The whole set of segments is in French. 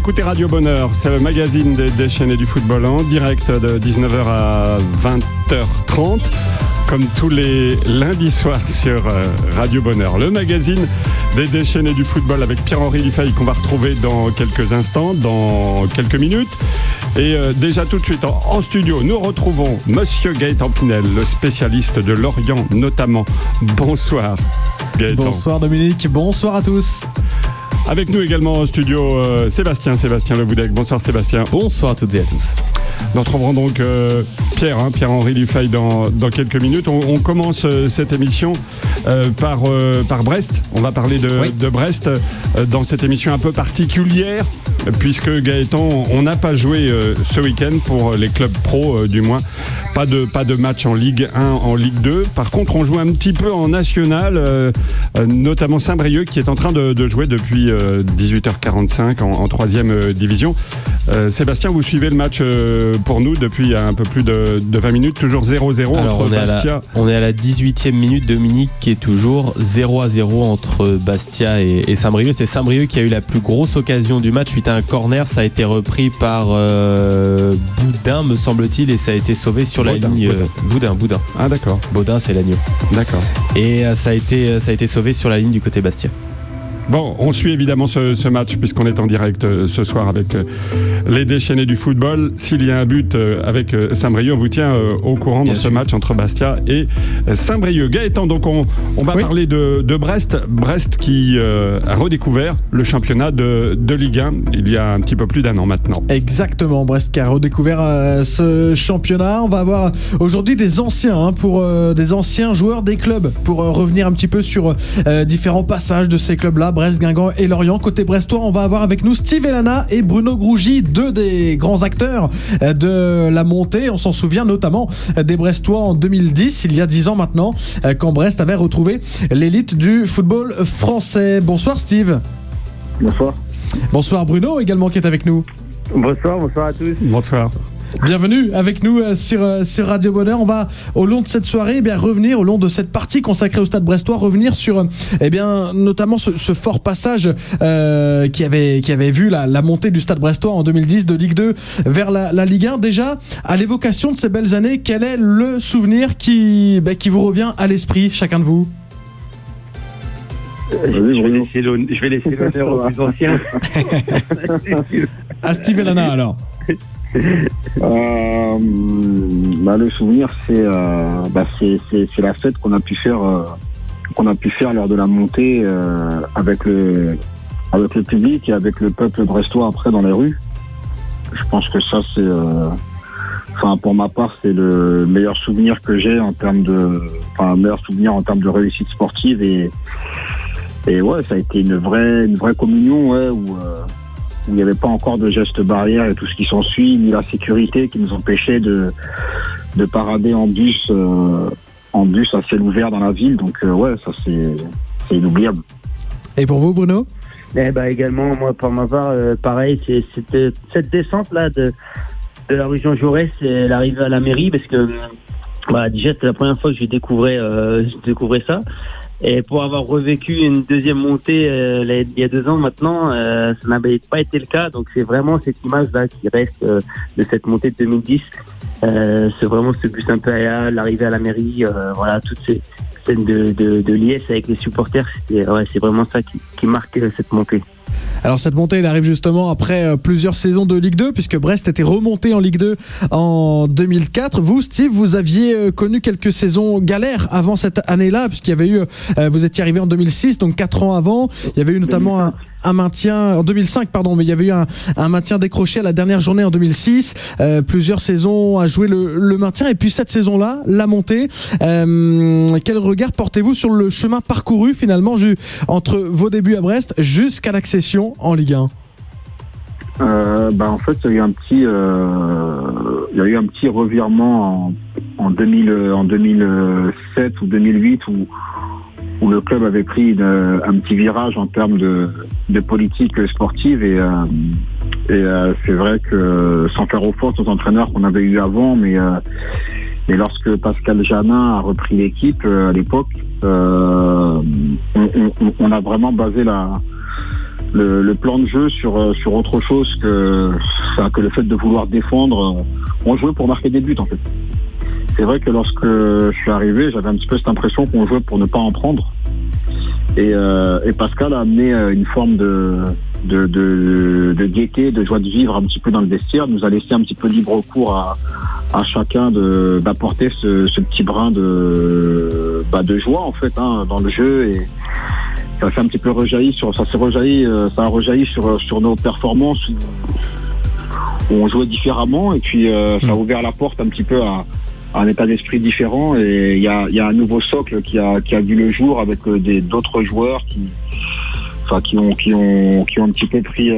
écoutez Radio Bonheur, c'est le magazine des déchaînés du football en direct de 19h à 20h30, comme tous les lundis soirs sur Radio Bonheur. Le magazine des déchaînés du football avec Pierre-Henri Dufay qu'on va retrouver dans quelques instants, dans quelques minutes. Et déjà tout de suite en studio, nous retrouvons Monsieur Gaëtan Pinel, le spécialiste de Lorient notamment. Bonsoir Gaëtan. Bonsoir Dominique, bonsoir à tous. Avec nous également en studio Sébastien Le Boudec. Bonsoir Sébastien. Bonsoir à toutes et à tous. Nous retrouverons donc Pierre-Henri Dufay dans quelques minutes. On commence cette émission par Brest. On va parler de Brest dans cette émission un peu particulière, puisque Gaëtan, on n'a pas joué ce week-end pour les clubs pro du moins. Pas de match en Ligue 1, en Ligue 2. Par contre, on joue un petit peu en national, notamment Saint-Brieuc qui est en train de jouer depuis 18h45 en 3e division. Sébastien, vous suivez le match pour nous depuis un peu plus de 20 minutes, toujours 0-0 entre Bastia. On est à la 18e minute, Dominique, qui est toujours 0-0 entre Bastia et Saint-Brieuc. C'est Saint-Brieuc qui a eu la plus grosse occasion du match suite à un corner. Ça a été repris par Boudin, me semble-t-il, et ça a été sauvé sur la ligne. Boudin. Ah d'accord. Baudin, c'est l'agneau. D'accord. Et ça a été sauvé sur la ligne du côté Bastia. Bon, on suit évidemment ce match puisqu'on est en direct ce soir avec les déchaînés du football. S'il y a un but avec Saint-Brieuc, on vous tient au courant dans ce match entre Bastia et Saint-Brieuc. Gaëtan, donc on va parler de Brest. Brest qui a redécouvert le championnat de Ligue 1 il y a un petit peu plus d'1 an maintenant. Exactement, Brest qui a redécouvert ce championnat. On va avoir aujourd'hui des anciens des anciens joueurs des clubs pour revenir un petit peu sur différents passages de ces clubs-là. Brest, Guingamp et Lorient. Côté brestois, on va avoir avec nous Steve Elana et Bruno Grougy, deux des grands acteurs de la montée. On s'en souvient notamment des Brestois en 2010, il y a 10 ans maintenant, quand Brest avait retrouvé l'élite du football français. Bonsoir Steve. Bonsoir. Bonsoir Bruno également qui est avec nous. Bonsoir à tous. Bonsoir. Bienvenue avec nous sur Radio Bonheur. On va au long de cette soirée revenir, au long de cette partie consacrée au Stade Brestois, revenir sur notamment ce fort passage qui avait vu la montée du Stade Brestois en 2010 de Ligue 2 vers la Ligue 1. Déjà, à l'évocation de ces belles années, quel est le souvenir qui vous revient à l'esprit, chacun de vous ? Je vais laisser l'honneur aux plus anciens. À Steve Elana alors. Le souvenir c'est la fête qu'on a pu faire lors de la montée avec le public et avec le peuple brestois après dans les rues. Je pense que ça c'est pour ma part c'est le meilleur souvenir que j'ai en termes de réussite sportive et ouais, ça a été une vraie communion où il n'y avait pas encore de gestes barrières et tout ce qui s'ensuit, ni la sécurité qui nous empêchait de parader en bus à ciel ouvert dans la ville. Donc ça c'est inoubliable. Et pour vous Bruno ? Également, moi pour ma part, pareil, c'était cette descente là de la rue Jean Jaurès, c'est l'arrivée à la mairie parce que déjà c'était la première fois que je découvrais ça. Et pour avoir revécu une deuxième montée il y a 2 ans maintenant, ça n'avait pas été le cas. Donc c'est vraiment cette image-là qui reste de cette montée de 2010. C'est vraiment ce bus impérial, l'arrivée à la mairie, toutes ces scènes de liesse avec les supporters. C'est vraiment ça qui marque cette montée. Alors cette montée elle arrive justement après plusieurs saisons de Ligue 2 puisque Brest était remonté en Ligue 2 en 2004. Vous Steve, vous aviez connu quelques saisons galères avant cette année-là puisqu'il y avait eu, vous étiez arrivé en 2006 donc 4 ans avant, il y avait eu notamment un maintien en 2005 mais il y avait eu un maintien décroché à la dernière journée en 2006, plusieurs saisons à jouer le maintien et puis cette saison-là, la montée. Quel regard portez-vous sur le chemin parcouru finalement entre vos débuts à Brest jusqu'à l'accession en Ligue 1? En fait, il y a eu un petit revirement en 2007 ou 2008 où le club avait pris un petit virage en termes de politique sportive et c'est vrai que sans faire offense aux entraîneurs qu'on avait eu avant, mais lorsque Pascal Janin a repris l'équipe à l'époque, on a vraiment basé le plan de jeu sur autre chose que le fait de vouloir défendre. On jouait pour marquer des buts en fait. C'est vrai que lorsque je suis arrivé, j'avais un petit peu cette impression qu'on jouait pour ne pas en prendre. Et Pascal a amené une forme de gaieté, de joie de vivre un petit peu dans le vestiaire, nous a laissé un petit peu libre cours à chacun d'apporter ce petit brin de joie en fait dans le jeu, et ça s'est un petit peu rejailli sur nos performances où on jouait différemment, et puis ça a ouvert la porte un petit peu à un état d'esprit différent, et il y a un nouveau socle qui a vu le jour avec d'autres joueurs qui ont un petit peu pris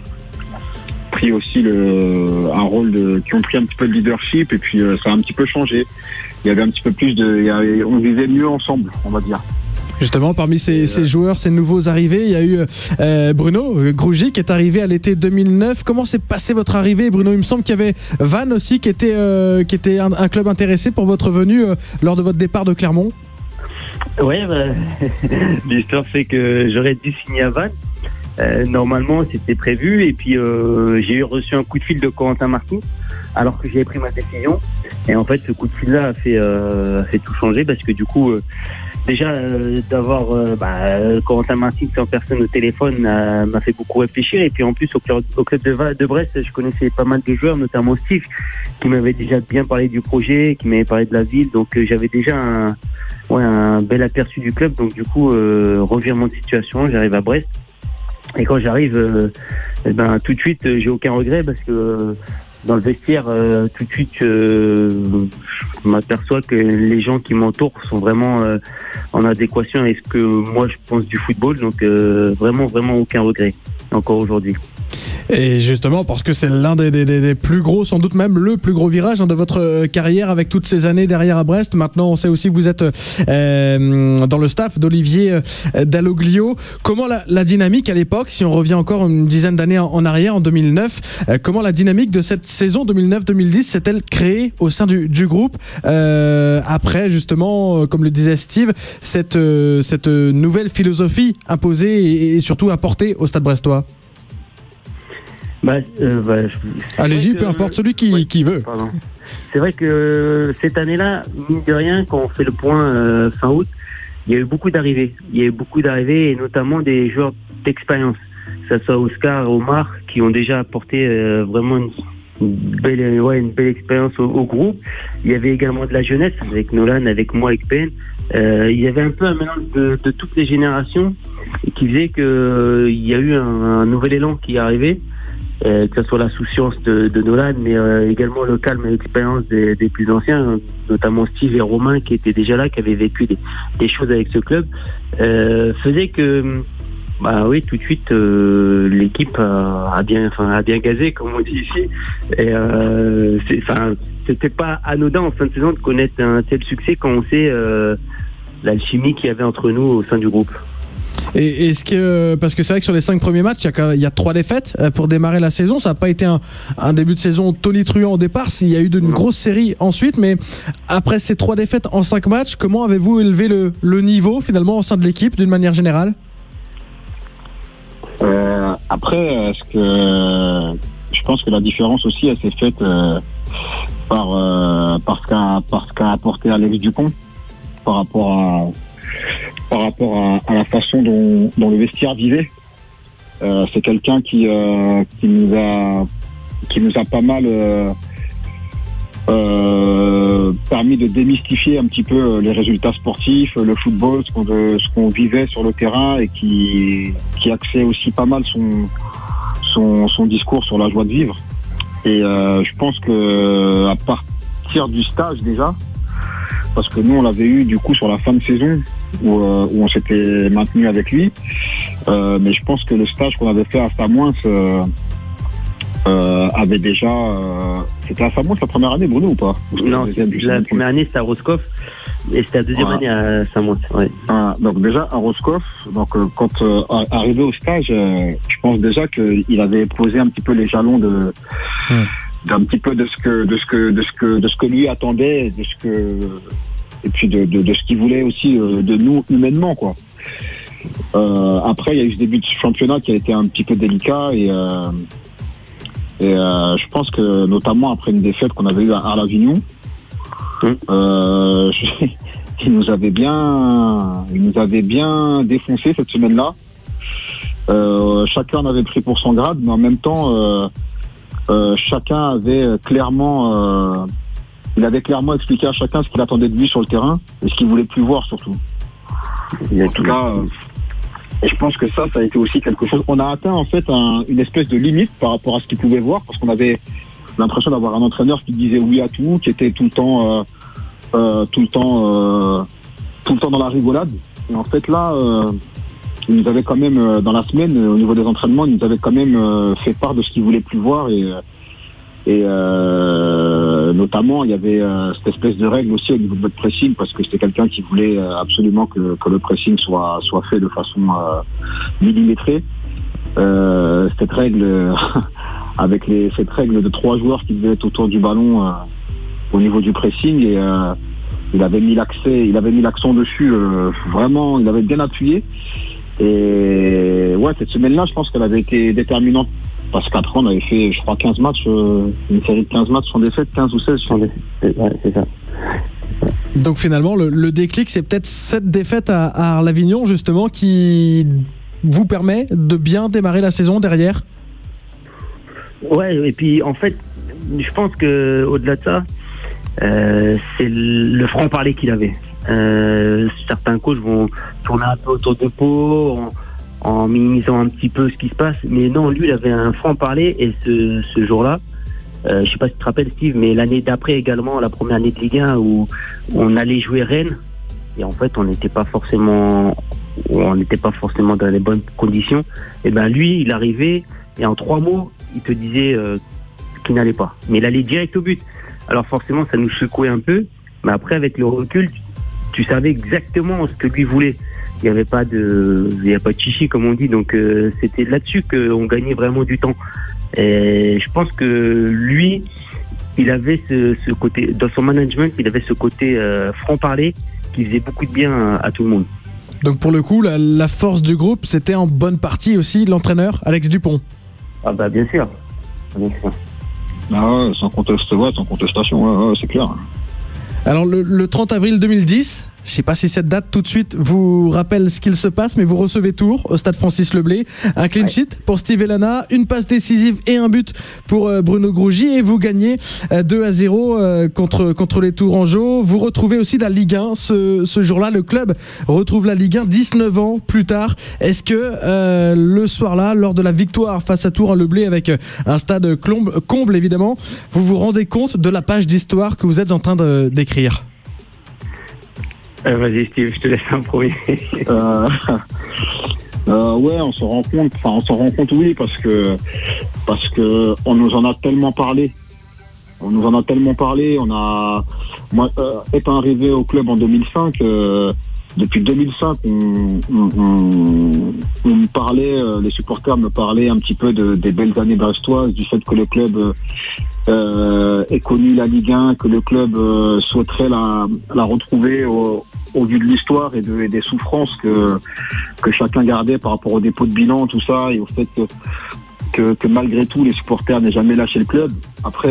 aussi un rôle qui ont pris un petit peu de leadership, et puis ça a un petit peu changé. Il y avait un petit peu plus on vivait mieux ensemble, on va dire. Justement, parmi ces joueurs, ces nouveaux arrivés, il y a eu Bruno Grougy qui est arrivé à l'été 2009. Comment s'est passée votre arrivée, Bruno? Il me semble qu'il y avait Vannes aussi qui était un club intéressé pour votre venue lors de votre départ de Clermont. Ouais, l'histoire c'est que j'aurais dû signer à Vannes. Normalement, c'était prévu, et puis j'ai reçu un coup de fil de Corentin Martin alors que j'avais pris ma décision. Et en fait, ce coup de fil-là a fait tout changer, parce que du coup, déjà d'avoir Corentin Martin en personne au téléphone m'a fait beaucoup réfléchir. Et puis en plus, au club de Brest, je connaissais pas mal de joueurs, notamment Steve, qui m'avait déjà bien parlé du projet, qui m'avait parlé de la ville. Donc j'avais déjà un bel aperçu du club. Donc du coup, revirement de situation, j'arrive à Brest. Et quand j'arrive, tout de suite, j'ai aucun regret, parce que dans le vestiaire, tout de suite, je m'aperçois que les gens qui m'entourent sont vraiment en adéquation avec ce que moi je pense du football. Donc vraiment aucun regret, encore aujourd'hui. Et justement, parce que c'est l'un des plus gros, sans doute même le plus gros virage de votre carrière, avec toutes ces années derrière à Brest. Maintenant, on sait aussi que vous êtes dans le staff d'Olivier Dalloglio. Comment la dynamique à l'époque, si on revient encore une dizaine d'années en arrière, en 2009, comment la dynamique de cette saison 2009-2010 s'est-elle créée au sein du groupe après, justement, comme le disait Steve, cette nouvelle philosophie imposée et surtout apportée au Stade brestois? Allez-y, peu importe, celui qui veut. Pardon. C'est vrai que cette année-là, mine de rien, quand on fait le point fin août, il y a eu beaucoup d'arrivées. Et notamment des joueurs d'expérience. Que ce soit Oscar et Omar, qui ont déjà apporté vraiment une belle expérience au groupe. Il y avait également de la jeunesse, avec Nolan, avec moi, avec Ben. Il y avait un peu un mélange de toutes les générations, qui faisait qu'il y a eu un nouvel élan qui est arrivé. Que ce soit la souciance de Nolan, mais également le calme et l'expérience des plus anciens, notamment Steve et Romain, qui étaient déjà là, qui avaient vécu des choses avec ce club, faisait que tout de suite l'équipe a bien gazé, comme on dit ici. Et c'était pas anodin en fin de saison de connaître un tel succès quand on sait l'alchimie qu'il y avait entre nous au sein du groupe. Et est-ce que, parce que c'est vrai que sur les 5 premiers matchs, il y a 3 défaites pour démarrer la saison. Ça n'a pas été un début de saison tonitruant au départ. Il y a eu une grosse série ensuite, mais après ces 3 défaites en 5 matchs, comment avez-vous élevé le niveau finalement au sein de l'équipe d'une manière générale? Après, je pense que la différence aussi, elle s'est faite par ce qu'a apporté Alex Dupont par rapport à la façon dont le vestiaire vivait. C'est quelqu'un qui nous a pas mal permis de démystifier un petit peu les résultats sportifs, le football, ce qu'on vivait sur le terrain, et qui axait aussi pas mal son discours sur la joie de vivre. Et je pense que à partir du stage déjà, parce que nous on l'avait eu du coup sur la fin de saison où on s'était maintenu avec lui, mais je pense que le stage qu'on avait fait à Samoins avait déjà... c'était à Samoins la première année, Bruno, ou pas? Non, la première année c'était à Roscoff, et c'était la deuxième année à Samoins. Ouais. Donc déjà à Roscoff, donc quand arrivé au stage, je pense déjà qu'il avait posé un petit peu les jalons d'un petit peu de ce que lui attendait, et puis de ce qu'il voulait aussi de nous humainement, quoi. Après, il y a eu ce début de championnat qui a été un petit peu délicat et je pense que notamment après une défaite qu'on avait eue à Arles-Avignon, il nous avait bien défoncé cette semaine-là. Chacun en avait pris pour son grade, mais en même temps, chacun avait clairement expliqué à chacun ce qu'il attendait de lui sur le terrain et ce qu'il voulait plus voir surtout. En tout cas, et je pense que ça a été aussi quelque chose. On a atteint en fait une espèce de limite par rapport à ce qu'il pouvait voir, parce qu'on avait l'impression d'avoir un entraîneur qui disait oui à tout, qui était tout le temps dans la rigolade. Et en fait là, il nous avait quand même dans la semaine, au niveau des entraînements, il nous avait quand même fait part de ce qu'il voulait plus voir et notamment il y avait cette espèce de règle aussi au niveau de notre pressing, parce que c'était quelqu'un qui voulait absolument que le pressing soit fait de façon millimétrée. Cette règle avec cette règle de 3 joueurs qui devaient être autour du ballon au niveau du pressing, et il avait mis l'accent dessus, vraiment il avait bien appuyé. Et ouais, cette semaine-là, je pense qu'elle avait été déterminante. Parce qu'après, on avait fait, je crois, 15 matchs, une série de 15 matchs sans défaite, 15 ou 16 sans défaite. Ouais, c'est ça. Donc finalement, le déclic, c'est peut-être cette défaite à Arles-Avignon, justement, qui vous permet de bien démarrer la saison derrière. Ouais, et puis en fait, je pense que au-delà de ça, c'est le franc-parler qu'il avait. Certains coachs vont tourner un peu autour de Pau en minimisant un petit peu ce qui se passe, mais non, lui il avait un franc-parler, et ce jour-là, je sais pas si tu te rappelles Steve, mais l'année d'après également, la première année de Ligue 1 où on allait jouer Rennes, et en fait on n'était pas forcément dans les bonnes conditions, et ben lui il arrivait et en 3 mots il te disait qu'il n'allait pas, mais il allait direct au but. Alors forcément ça nous secouait un peu, mais après avec le recul tu savais exactement ce que lui voulait. Il n'y avait pas de chichi comme on dit, donc c'était là-dessus qu'on gagnait vraiment du temps. Et je pense que lui, il avait ce côté, dans son management, il avait ce côté franc-parler qui faisait beaucoup de bien à tout le monde. Donc pour le coup, la force du groupe, c'était en bonne partie aussi l'entraîneur Alex Dupont. Ah bah bien sûr. Ah ouais, sans contestation, ouais, c'est clair. Alors le 30 avril 2010, je ne sais pas si cette date tout de suite vous rappelle ce qu'il se passe, mais vous recevez Tours au stade Francis Leblay. Un clean sheet pour Steve Elana, une passe décisive et un but pour Bruno Grougy, et vous gagnez 2-0 contre les Tourangeaux. Vous retrouvez aussi la Ligue 1 ce jour-là. Le club retrouve la Ligue 1 19 ans plus tard. Est-ce que le soir-là, lors de la victoire face à Tours à Leblay, avec un stade comble évidemment, vous vous rendez compte de la page d'histoire que vous êtes en train d'écrire ? Vas-y Steve, je te laisse un premier. Ouais, on s'en rend compte, oui, parce que on nous en a tellement parlé. Moi, étant arrivé au club en 2005, depuis 2005, on me parlait, les supporters me parlaient un petit peu des belles années brestoises, du fait que le club ait connu la Ligue 1, que le club souhaiterait la retrouver au vu de l'histoire et des souffrances que chacun gardait par rapport au dépôt de bilan, tout ça, et au fait que malgré tout les supporters n'aient jamais lâché le club. Après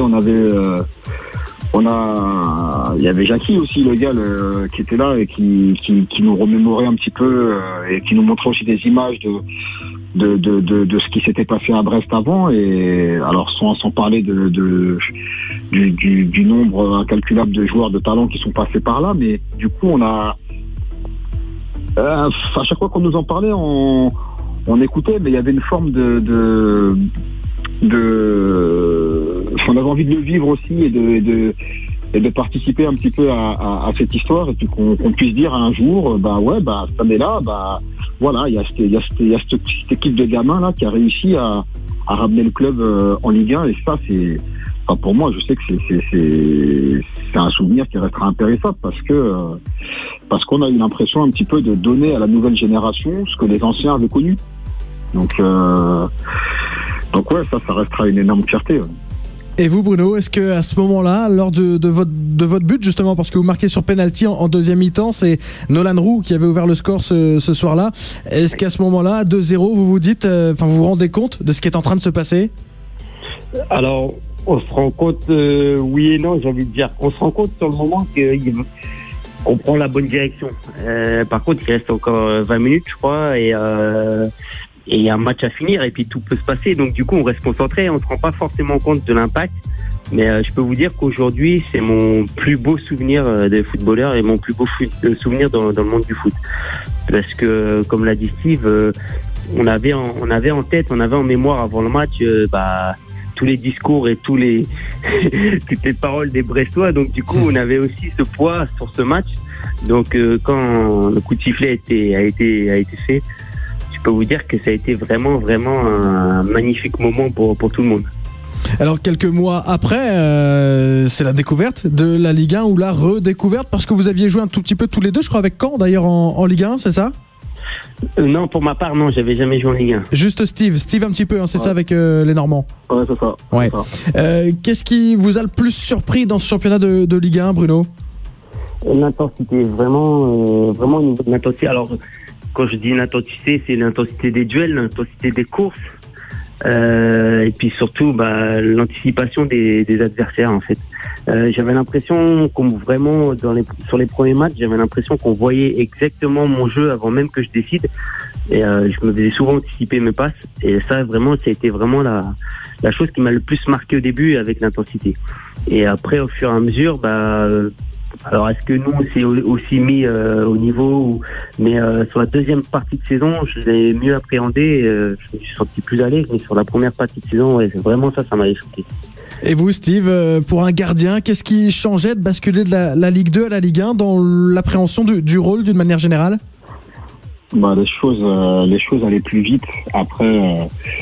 il y avait Jackie aussi, le gars qui était là et qui nous remémorait un petit peu et qui nous montrait aussi des images de ce qui s'était passé à Brest avant, et alors sans parler du nombre incalculable de joueurs de talent qui sont passés par là, mais du coup on a à chaque fois qu'on nous en parlait, on écoutait, mais il y avait une forme on avait envie de le vivre aussi et de participer un petit peu à cette histoire, et puis qu'on puisse dire un jour, cette année-là, voilà, il y a cette équipe de gamins là qui a réussi à ramener le club en Ligue 1, et ça c'est, pour moi, je sais que c'est un souvenir qui restera impérissable, parce qu'on a eu l'impression un petit peu de donner à la nouvelle génération ce que les anciens avaient connu. Donc ouais, ça restera une énorme fierté. Ouais. Et vous, Bruno, est-ce qu'à ce moment-là, lors de votre but, justement, parce que vous marquez sur penalty en deuxième mi-temps, c'est Nolan Roux qui avait ouvert le score ce soir-là, est-ce qu'à ce moment-là, 2-0, vous vous dites, vous vous rendez compte de ce qui est en train de se passer ? Alors, on se rend compte, oui et non, j'ai envie de dire. On se rend compte sur le moment qu'on prend la bonne direction. Par contre, il reste encore 20 minutes, je crois, et il y a un match à finir, et puis tout peut se passer. Donc, du coup, on reste concentré, on ne se rend pas forcément compte de l'impact. Mais je peux vous dire qu'aujourd'hui, c'est mon plus beau souvenir de footballeur et mon plus beau souvenir dans le monde du foot. Parce que, comme l'a dit Steve, on avait en tête, on avait en mémoire avant le match, tous les discours et toutes les paroles des Brestois. Donc du coup, on avait aussi ce poids sur ce match. Donc quand le coup de sifflet a été fait, je peux vous dire que ça a été vraiment un magnifique moment pour tout le monde. Alors quelques mois après, c'est la découverte de la Ligue 1 ou la redécouverte, parce que vous aviez joué un tout petit peu tous les deux, je crois, avec Caen d'ailleurs en Ligue 1, c'est ça ? Non, pour ma part, non, j'avais jamais joué en Ligue 1. Juste Steve un petit peu, hein, c'est ça avec les Normands. Ouais, c'est ça. Ouais. Qu'est-ce qui vous a le plus surpris dans ce championnat de Ligue 1, Bruno ? L'intensité, vraiment au niveau de l'intensité. Alors, quand je dis l'intensité, c'est l'intensité des duels, l'intensité des courses, et puis surtout l'anticipation des adversaires, en fait. J'avais l'impression sur les premiers matchs, j'avais l'impression qu'on voyait exactement mon jeu avant même que je décide. Et je me faisais souvent anticiper mes passes. Et ça, vraiment, ça a été vraiment la chose qui m'a le plus marqué au début avec l'intensité. Et après, au fur et à mesure, alors est-ce que nous, on s'est aussi mis au niveau mais sur la deuxième partie de saison, je l'ai mieux appréhendé. Je me suis senti plus à l'aise. Mais sur la première partie de saison, ouais, c'est vraiment ça m'avait choqué. Et vous, Steve, pour un gardien, qu'est-ce qui changeait de basculer de la Ligue 2 à la Ligue 1 dans l'appréhension du rôle d'une manière générale ? Les choses allaient plus vite. Après,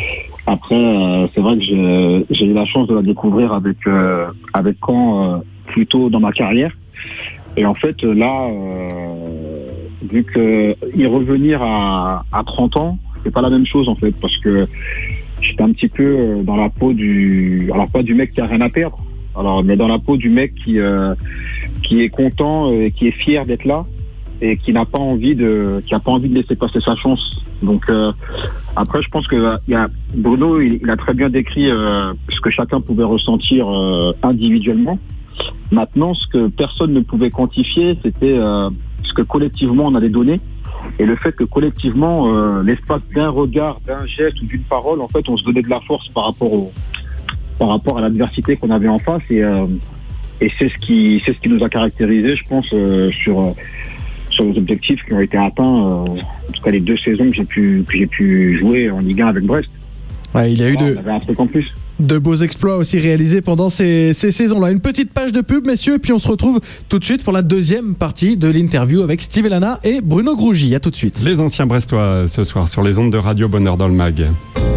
c'est vrai que j'ai eu la chance de la découvrir avec Caen plus tôt dans ma carrière. Et en fait, là, vu que y revenir à 30 ans, c'est pas la même chose en fait, parce que j'étais un petit peu dans la peau alors pas du mec qui a rien à perdre, mais dans la peau du mec qui est content et qui est fier d'être là et qui n'a pas envie de laisser passer sa chance. Donc après, je pense que Bruno, il a très bien décrit ce que chacun pouvait ressentir individuellement. Maintenant, ce que personne ne pouvait quantifier, c'était ce que collectivement on allait donner. Et le fait que collectivement, l'espace d'un regard, d'un geste ou d'une parole, en fait, on se donnait de la force par rapport à l'adversité qu'on avait en face. Et c'est ce qui nous a caractérisé, je pense, sur les objectifs qui ont été atteints, en tout cas les 2 saisons que j'ai pu jouer en Ligue 1 avec Brest. Ouais, il y a eu on avait un truc en plus. De beaux exploits aussi réalisés pendant ces saisons-là. Une petite page de pub, messieurs, et puis on se retrouve tout de suite pour la deuxième partie de l'interview avec Steve Elana et Bruno Grougy. À tout de suite. Les anciens Brestois ce soir sur les ondes de Radio Bonheur dans le Mag.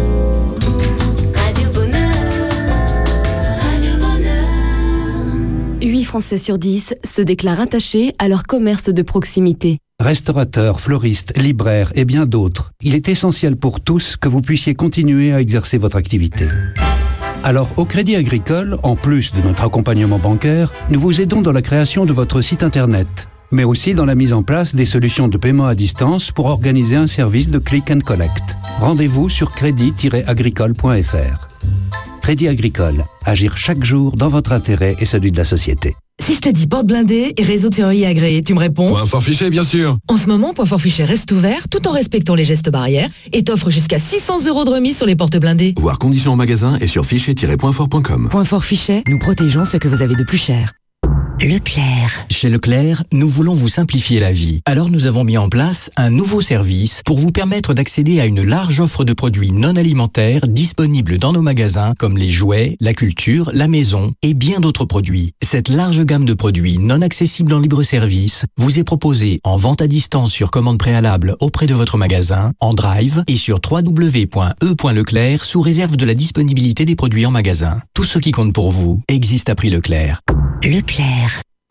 Radio Bonheur, Radio Bonheur. 8 Français sur 10 se déclarent attachés à leur commerce de proximité. Restaurateurs, fleuristes, libraires et bien d'autres. Il est essentiel pour tous que vous puissiez continuer à exercer votre activité. Alors, au Crédit Agricole, en plus de notre accompagnement bancaire, nous vous aidons dans la création de votre site internet, mais aussi dans la mise en place des solutions de paiement à distance pour organiser un service de click and collect. Rendez-vous sur crédit-agricole.fr. Crédit Agricole, agir chaque jour dans votre intérêt et celui de la société. Si je te dis porte blindée et réseau de serrurier agréé, tu me réponds ? Point fort fiché, bien sûr. En ce moment, Point fort fiché reste ouvert tout en respectant les gestes barrières et t'offre jusqu'à 600 € de remise sur les portes blindées. Voir conditions en magasin et sur fichier-pointfort.com. Point fort fiché, nous protégeons ce que vous avez de plus cher. Leclerc. Chez Leclerc, nous voulons vous simplifier la vie. Alors nous avons mis en place un nouveau service pour vous permettre d'accéder à une large offre de produits non alimentaires disponibles dans nos magasins comme les jouets, la culture, la maison et bien d'autres produits. Cette large gamme de produits non accessibles en libre service vous est proposée en vente à distance sur commande préalable auprès de votre magasin, en drive et sur www.e.leclerc sous réserve de la disponibilité des produits en magasin. Tout ce qui compte pour vous existe à prix Leclerc. Leclerc. Oh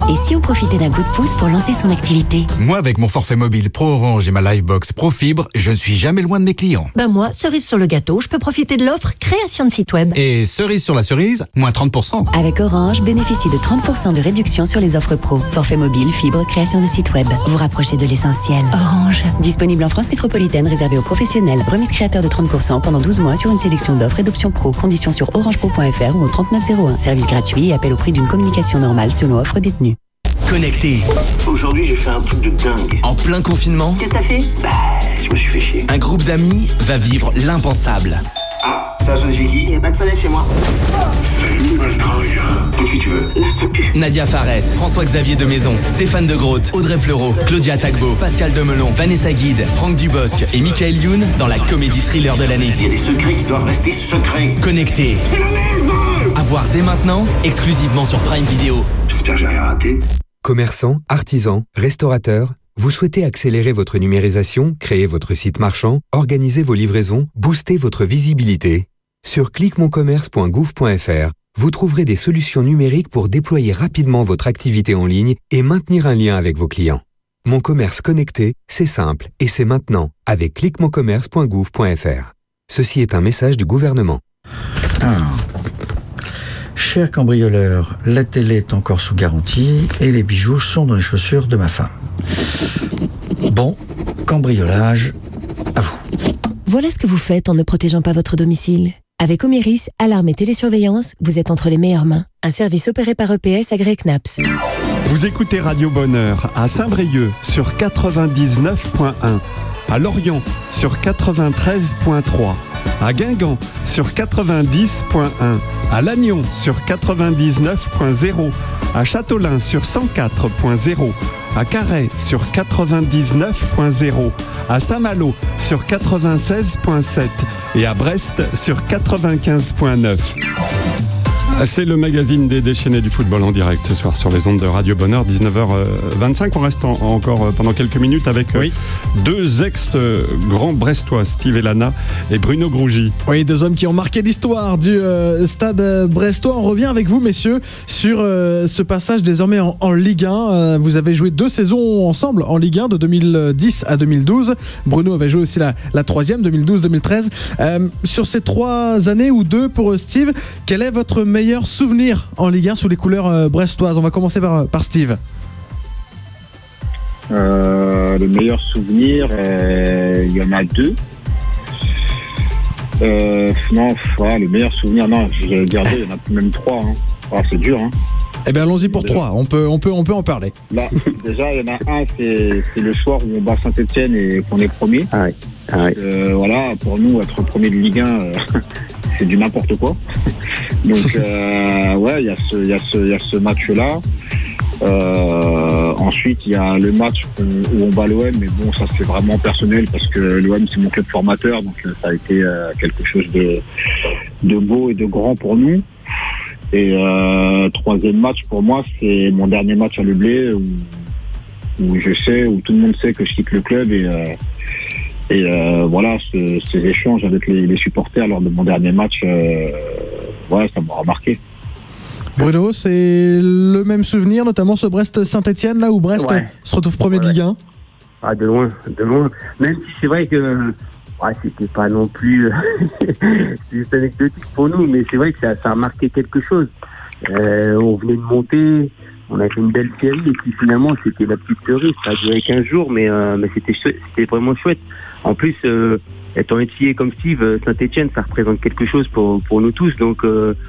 Et si on profitait d'un coup de pouce pour lancer son activité? Moi, avec mon forfait mobile Pro Orange et ma Livebox Pro Fibre, je ne suis jamais loin de mes clients. Moi, cerise sur le gâteau, je peux profiter de l'offre création de site web. Et cerise sur la cerise, moins 30%. Avec Orange, bénéficiez de 30% de réduction sur les offres pro. Forfait mobile, fibre, création de site web. Vous rapprochez de l'essentiel. Orange. Disponible en France métropolitaine, réservé aux professionnels. Remise créateur de 30% pendant 12 mois sur une sélection d'offres et d'options pro. Conditions sur orangepro.fr ou au 3901. Service gratuit et appel au prix d'une communication normale selon offre détenue. Connecté. Aujourd'hui, j'ai fait un truc de dingue. En plein confinement. Qu'est-ce que ça fait? Je me suis fait chier. Un groupe d'amis va vivre l'impensable. Ah, ça a sonné chez qui? Il n'y a pas de sonnette chez moi. Salut, Baltroy. Qu'est-ce que tu veux? Là, ça pue. Nadia Fares, François-Xavier de Maison, Stéphane de Groot, Audrey Fleurot, Claudia Tagbo, Pascal Demelon, Vanessa Guide, Franck Dubosc et Michael Youn dans la comédie thriller de l'année. Il y a des secrets qui doivent rester secrets. Connecté. C'est la merde! À voir dès maintenant, exclusivement sur Prime Video. J'espère que j'ai rien raté. Commerçants, artisans, restaurateurs, vous souhaitez accélérer votre numérisation, créer votre site marchand, organiser vos livraisons, booster votre visibilité? Sur cliquemoncommerce.gouv.fr, vous trouverez des solutions numériques pour déployer rapidement votre activité en ligne et maintenir un lien avec vos clients. Mon commerce connecté, c'est simple et c'est maintenant avec cliquemoncommerce.gouv.fr. Ceci est un message du gouvernement. Cher cambrioleur, la télé est encore sous garantie et les bijoux sont dans les chaussures de ma femme. Bon, cambriolage, à vous. Voilà ce que vous faites en ne protégeant pas votre domicile. Avec Oméris, alarme et télésurveillance, vous êtes entre les meilleures mains. Un service opéré par EPS agréé CNAPS. Vous écoutez Radio Bonheur à Saint-Brieuc sur 99.1, à Lorient sur 93.3, à Guingamp sur 90.1, à Lannion sur 99.0, à Châteaulin sur 104.0, à Carhaix sur 99.0, à Saint-Malo sur 96.7 et à Brest sur 95.9. C'est le magazine des déchaînés du football en direct ce soir sur les ondes de Radio Bonheur, 19h25. On reste encore pendant quelques minutes avec deux ex-grands brestois, Steve Elana et Bruno Grougy. Oui, deux hommes qui ont marqué l'histoire du stade brestois. On revient avec vous, messieurs, sur ce passage désormais en Ligue 1. Vous avez joué 2 saisons ensemble en Ligue 1 de 2010 à 2012. Bruno avait joué aussi la troisième, 2012-2013. Sur ces 3 années ou 2 pour Steve, quel est votre meilleur souvenir en Ligue 1 sous les couleurs brestoises? On va commencer par Steve. Le meilleur souvenir, il y en a 2. Le meilleur souvenir, non, j'allais dire 2, il y en a même 3. C'est dur. Eh bien, allons-y pour 3. On peut en parler. Là, déjà, il y en a un, c'est le soir où on bat Saint-Etienne et qu'on est premier. Voilà, pour nous, être premier de Ligue 1, c'est du n'importe quoi. Donc, il y a ce match-là. Ensuite, il y a le match où on bat l'OM, mais bon, ça c'est vraiment personnel parce que l'OM c'est mon club formateur, donc ça a été quelque chose de beau et de grand pour nous. Et troisième match pour moi, c'est mon dernier match à Le Blé où tout le monde sait que je quitte le club et voilà, ces échanges avec les supporters lors de mon dernier match, ça m'a marqué. Bruno, c'est le même souvenir, notamment ce Brest-Saint-Etienne, là où Brest se retrouve premier de Ligue 1? De loin. Même si c'est vrai que c'était pas non plus juste anecdotique pour nous, mais c'est vrai que ça a marqué quelque chose. On venait de monter, on a fait une belle série, et puis finalement, c'était la petite cerise. Ça a duré 15 jours, mais c'était vraiment chouette. En plus, étant étillé comme Steve, Saint-Etienne, ça représente quelque chose pour nous tous, donc...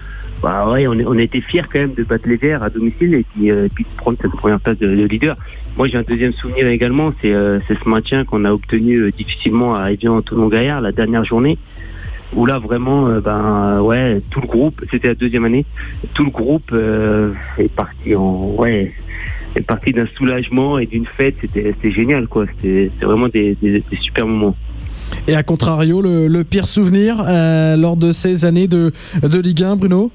on a été fiers quand même de battre les Verts à domicile et puis de prendre cette première place de leader. Moi j'ai un deuxième souvenir également, c'est ce maintien qu'on a obtenu difficilement à Evian-Toulon-Gaillard la dernière journée, où là vraiment tout le groupe, c'était la deuxième année, tout le groupe est parti d'un soulagement et d'une fête. C'était génial quoi, c'était vraiment des super moments. Et à contrario, le pire souvenir lors de ces années de Ligue 1, Bruno?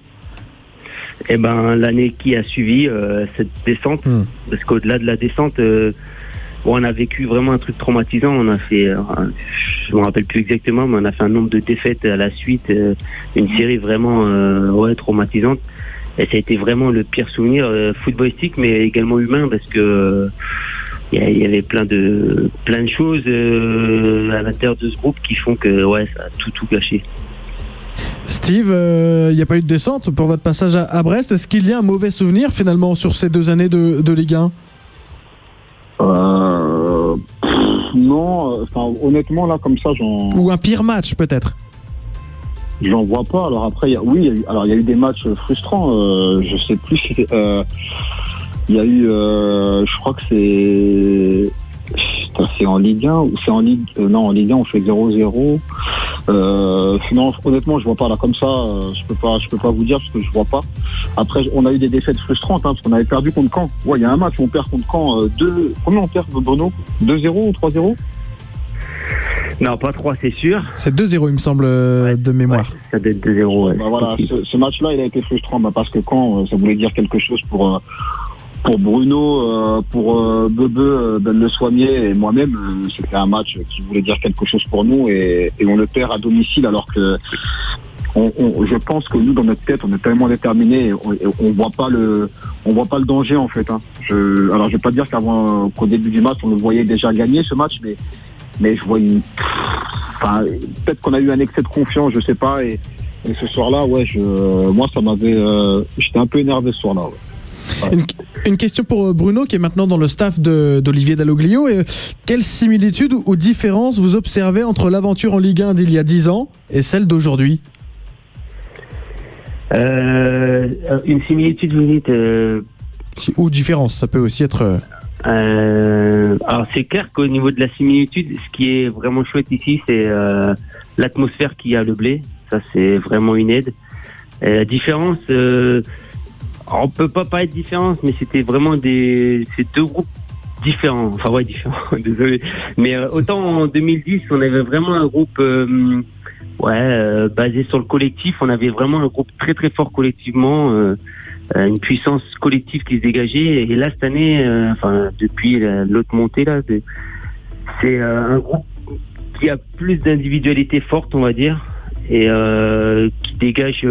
L'année qui a suivi cette descente, parce qu'au-delà de la descente, on a vécu vraiment un truc traumatisant. On a fait, je me rappelle plus exactement, mais on a fait un nombre de défaites à la suite, une série vraiment traumatisante. Et ça a été vraiment le pire souvenir footballistique, mais également humain, parce que il y avait plein de choses à l'intérieur de ce groupe qui font que ça a tout gâché. Steve, il n'y a pas eu de descente pour votre passage à Brest. Est-ce qu'il y a un mauvais souvenir finalement sur ces 2 années de Ligue 1 ? Non, honnêtement là comme ça ou un pire match peut-être. J'en vois pas. Alors après, il y a eu des matchs frustrants. Je sais plus. Il y a eu, je crois que c'est en Ligue 1 ou c'est en Ligue. Non, en Ligue 1 on fait 0-0. Non, honnêtement, je vois pas là comme ça. Je peux pas vous dire parce que je vois pas. Après, on a eu des défaites frustrantes parce qu'on avait perdu contre Caen. Ouais, il y a un match où on perd contre Caen. Combien on perd, Bruno ? 2-0 ou 3-0 ? Non, pas 3, c'est sûr. C'est 2-0, il me semble, de mémoire. Ça doit être 2-0, ouais. Voilà, ce match-là, il a été frustrant parce que Caen, ça voulait dire quelque chose pour Bruno, pour Bebe, Ben Le Soimier et moi-même. C'était un match qui voulait dire quelque chose pour nous et on le perd à domicile alors que je pense que nous, dans notre tête, on est tellement déterminés, on voit pas le danger en fait. Alors, je vais pas dire qu'au début du match, on le voyait déjà gagner ce match, mais je vois peut-être qu'on a eu un excès de confiance, je sais pas. Et ce soir-là, moi, ça m'avait, j'étais un peu énervé ce soir-là. Ouais. Une question pour Bruno qui est maintenant dans le staff d'Olivier Dalloglio. Quelle similitude ou différence vous observez entre l'aventure en Ligue 1 d'il y a 10 ans et celle d'aujourd'hui ? Une similitude, vous dites ou différence, ça peut aussi être... Alors c'est clair qu'au niveau de la similitude, ce qui est vraiment chouette ici, c'est l'atmosphère qu'il y a à Le Blé. Ça, c'est vraiment une aide. La différence... on peut pas parler de différence, mais c'était vraiment c'est 2 groupes différents. Enfin différents, désolé. Mais autant en 2010, on avait vraiment un groupe basé sur le collectif. On avait vraiment un groupe très très fort collectivement, une puissance collective qui se dégageait. Et là, cette année, depuis l'autre montée, là, c'est un groupe qui a plus d'individualité forte, on va dire, et qui dégage...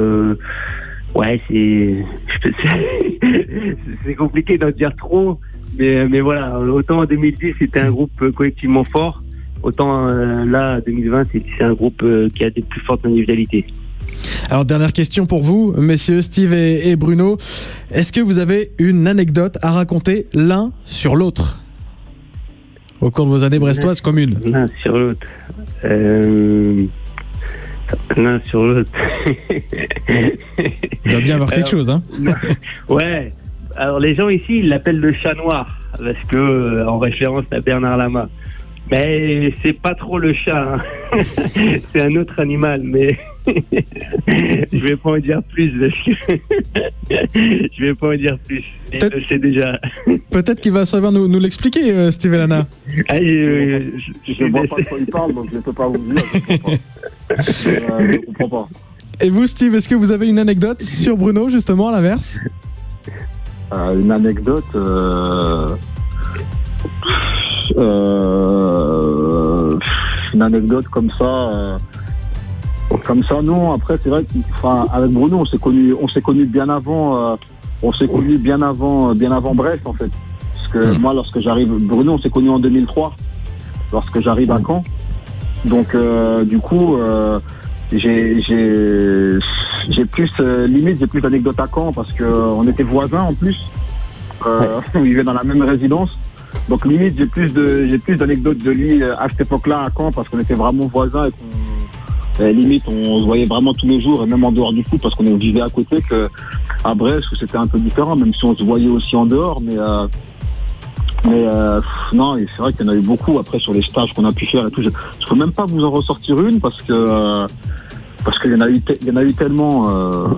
c'est compliqué d'en dire trop, mais voilà, autant en 2010 c'était un groupe collectivement fort, autant là 2020 c'est un groupe qui a des plus fortes individualités. Alors dernière question pour vous, messieurs Steve et Bruno, est-ce que vous avez une anecdote à raconter l'un sur l'autre au cours de vos années brestoises communes? L'un sur l'autre. L'un sur l'autre. Il doit bien avoir quelque chose, hein. Ouais. Alors les gens ici, ils l'appellent le chat noir parce que en référence à Bernard Lama. Mais c'est pas trop le chat. Hein. C'est un autre animal, mais je vais pas en dire plus parce que je vais pas en dire plus. Je le sais déjà. Peut-être qu'il va savoir nous l'expliquer, Steve Lana. Je ne vois pas de quoi il parle, donc je ne peux pas vous dire. Je ne comprends pas. Et vous, Steve, est-ce que vous avez une anecdote sur Bruno, justement, à l'inverse? Une anecdote... une anecdote comme ça... non. Après, c'est vrai qu'avec Bruno, on s'est connu bien avant... bien avant Brest, en fait. Parce que moi, lorsque j'arrive... Bruno, on s'est connu en 2003, lorsque j'arrive à Caen. Donc, du coup... j'ai plus d'anecdotes à Caen parce qu'on était voisins en plus. On vivait dans la même résidence. Donc limite j'ai plus d'anecdotes de lui à cette époque-là à Caen parce qu'on était vraiment voisins et qu'on limite on se voyait vraiment tous les jours et même en dehors du foot parce qu'on vivait à côté qu'à Brest où c'était un peu différent même si on se voyait aussi en dehors mais non, et c'est vrai qu'il y en a eu beaucoup après sur les stages qu'on a pu faire et tout. Je peux même pas vous en ressortir une parce qu'il y en a eu tellement.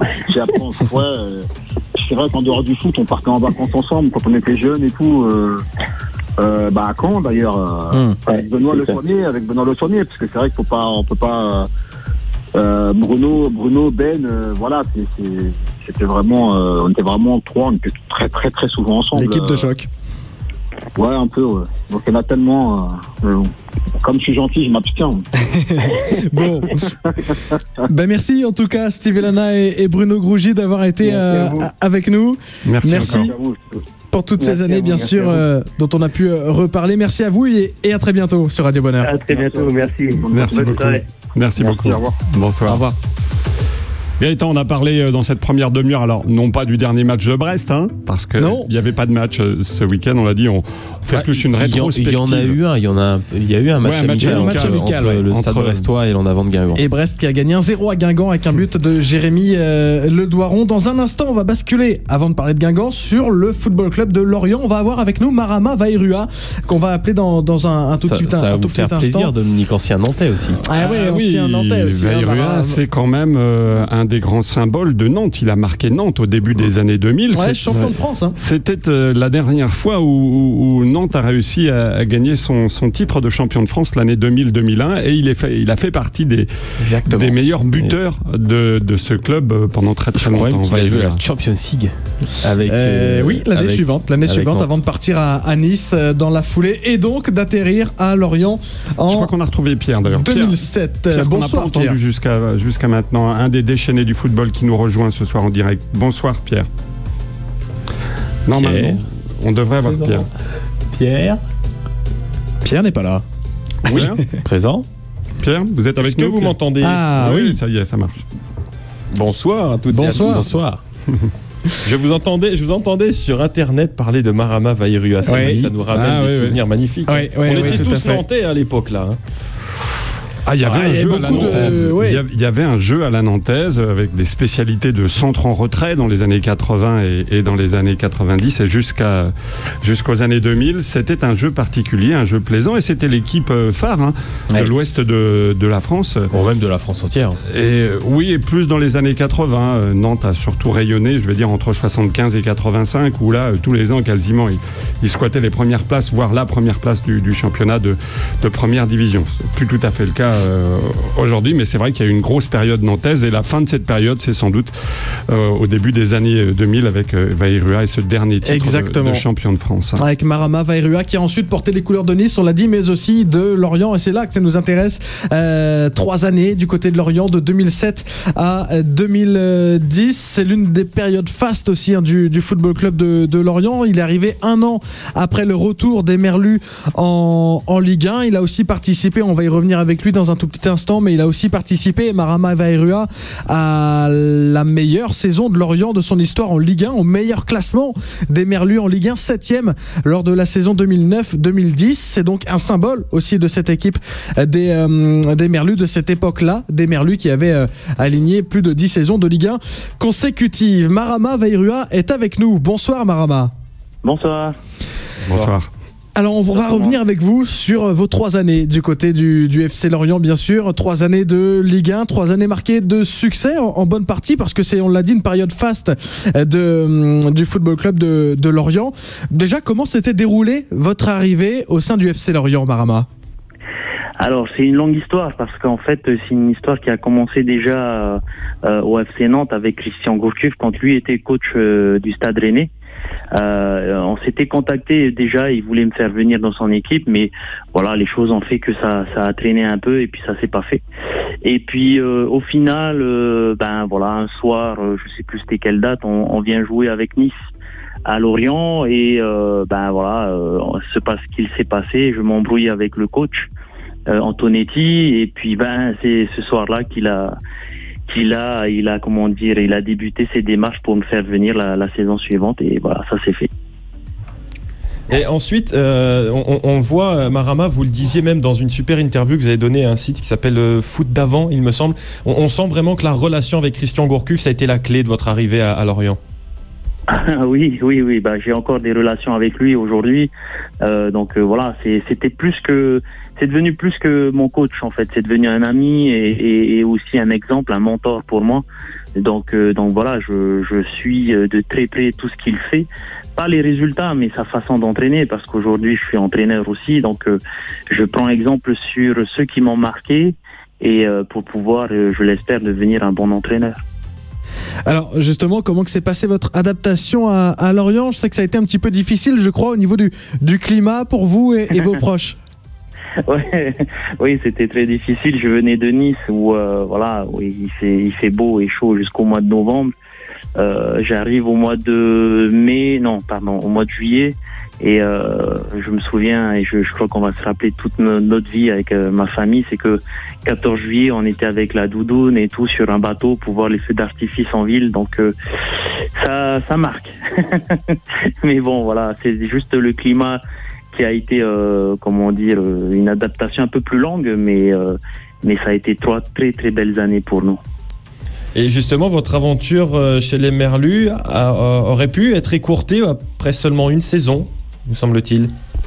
C'est vrai qu'en dehors du foot, on partait en vacances ensemble quand on était jeunes et tout. À Caen d'ailleurs, avec Benoît Le Soimier, parce que c'est vrai on peut pas. Bruno, Ben, voilà, c'était vraiment, on était vraiment 3, on était très très très souvent ensemble. L'équipe de choc. Ouais, un peu, ouais. Donc il y en a tellement. Comme je suis gentil, je m'abstiens. Bon. Ben merci en tout cas, Steve Elana et Bruno Grougy d'avoir été avec nous. Merci. Pour toutes ces années, bien sûr, dont on a pu reparler. Merci à vous et à très bientôt sur Radio Bonheur. À très bientôt, merci. Merci beaucoup. Merci beaucoup. Au revoir. Bonsoir. Au revoir. Gaëtan, on a parlé dans cette première demi-heure, alors non pas du dernier match de Brest, parce qu'il n'y avait pas de match ce week-end, on l'a dit, on fait plus une rétrospective. Il y en a eu un, il y a eu un match amical entre le Stade brestois et l'en avant de Guingamp. Et Brest qui a gagné 1-0 à Guingamp avec un but de Jérémy Ledoiron. Dans un instant, on va basculer, avant de parler de Guingamp, sur le football club de Lorient. On va avoir avec nous Marama Vairua, qu'on va appeler dans un tout petit instant. Ça va vous faire plaisir, Dominique, ancien Nantais aussi. Ancien Nantais aussi. Vairua, c'est quand même un des grands symboles de Nantes. Il a marqué Nantes au début des années 2000. Ouais, champion de France. C'était la dernière fois où Nantes a réussi à gagner son titre de champion de France l'année 2000-2001 et il a fait partie des meilleurs buteurs de ce club pendant très très longtemps. Il a joué la Champions League l'année suivante avant de partir à Nice dans la foulée et donc d'atterrir à Lorient en Je crois qu'on a retrouvé Pierre d'ailleurs. 2007. Pierre Bonsoir qu'on n'a pas entendu jusqu'à maintenant, un des déchaînés du football qui nous rejoint ce soir en direct. Bonsoir Pierre. Normalement, on devrait avoir Pierre. Pierre n'est pas là. Oui. Présent. Pierre, vous êtes avec nous? Est-ce que vous m'entendez? Oui, ça y est, ça marche. Bonsoir à toutes et à tous. Bonsoir. Je vous entendais sur Internet parler de Marama Vairua. Ça nous ramène des souvenirs magnifiques. On était tous nantais à l'époque là. Il y avait un jeu à la Nantaise. Il y avait un jeu à la Nantaise avec des spécialités de centre en retrait dans les années 80 et dans les années 90 et jusqu'aux années 2000. C'était un jeu particulier, un jeu plaisant et c'était l'équipe phare de l'ouest de la France. Même de la France entière. Et plus dans les années 80. Nantes a surtout rayonné, je vais dire, entre 75 et 85 où là, tous les ans, quasiment, ils squattaient les premières places, voire la première place du championnat de première division. C'est plus tout à fait le cas aujourd'hui, mais c'est vrai qu'il y a eu une grosse période nantaise et la fin de cette période, c'est sans doute au début des années 2000 avec Vairua et ce dernier titre de champion de France. Avec Marama Vairua qui a ensuite porté les couleurs de Nice, on l'a dit, mais aussi de Lorient et c'est là que ça nous intéresse. 3 années du côté de Lorient, de 2007 à 2010. C'est l'une des périodes fastes aussi du football club de Lorient. Il est arrivé 1 an après le retour des Merlus en Ligue 1. Il a aussi participé, on va y revenir avec lui dans un tout petit instant, mais il a aussi participé, Marama Vairua, à la meilleure saison de Lorient de son histoire en Ligue 1, au meilleur classement des Merlus en Ligue 1, 7e lors de la saison 2009-2010. C'est donc un symbole aussi de cette équipe des Merlus de cette époque-là, des Merlus qui avaient aligné plus de 10 saisons de Ligue 1 consécutives. Marama Vairua est avec nous. Bonsoir Marama. Bonsoir. Bonsoir. Alors on va revenir avec vous sur vos 3 années du côté du FC Lorient, bien sûr. 3 années de Ligue 1, 3 années marquées de succès en bonne partie parce que c'est, on l'a dit, une période faste du football club de Lorient. Déjà, comment s'était déroulée votre arrivée au sein du FC Lorient, Marama? Alors c'est une longue histoire parce qu'en fait c'est une histoire qui a commencé déjà au FC Nantes avec Christian Gourcuff quand lui était coach du Stade Rennais. On s'était contacté déjà, il voulait me faire venir dans son équipe, mais voilà, les choses ont fait que ça a traîné un peu et puis ça s'est pas fait. Et puis au final, un soir, je sais plus c'était quelle date, on vient jouer avec Nice à Lorient et se passe ce qu'il s'est passé. Je m'embrouille avec le coach Antonetti et puis c'est ce soir-là qu'il a débuté ses démarches pour me faire venir la saison suivante et voilà, ça s'est fait. Et ensuite, on voit, Marama, vous le disiez même dans une super interview que vous avez donnée à un site qui s'appelle Foot d'avant, il me semble. On sent vraiment que la relation avec Christian Gourcuff, ça a été la clé de votre arrivée à Lorient. Oui. J'ai encore des relations avec lui aujourd'hui. C'est devenu plus que mon coach en fait. C'est devenu un ami et aussi un exemple, un mentor pour moi. Donc voilà, je suis de très près tout ce qu'il fait. Pas les résultats, mais sa façon d'entraîner, parce qu'aujourd'hui je suis entraîneur aussi. Donc je prends exemple sur ceux qui m'ont marqué et pour pouvoir, je l'espère, devenir un bon entraîneur. Alors justement, comment que s'est passée votre adaptation à Lorient? Je sais que ça a été un petit peu difficile, je crois, au niveau du climat pour vous et vos proches. Ouais, oui, c'était très difficile. Je venais de Nice où il fait beau et chaud jusqu'au mois de novembre. J'arrive au mois de au mois de juillet. Et je me souviens, et je crois qu'on va se rappeler toute notre vie avec ma famille, c'est que 14 juillet, on était avec la doudoune et tout sur un bateau pour voir les feux d'artifice en ville. Donc ça marque. Mais bon, voilà, c'est juste le climat qui a été, une adaptation un peu plus longue, mais ça a été 3 très très belles années pour nous. Et justement, votre aventure chez les Merlus aurait pu être écourtée après seulement une saison, me semble-t-il.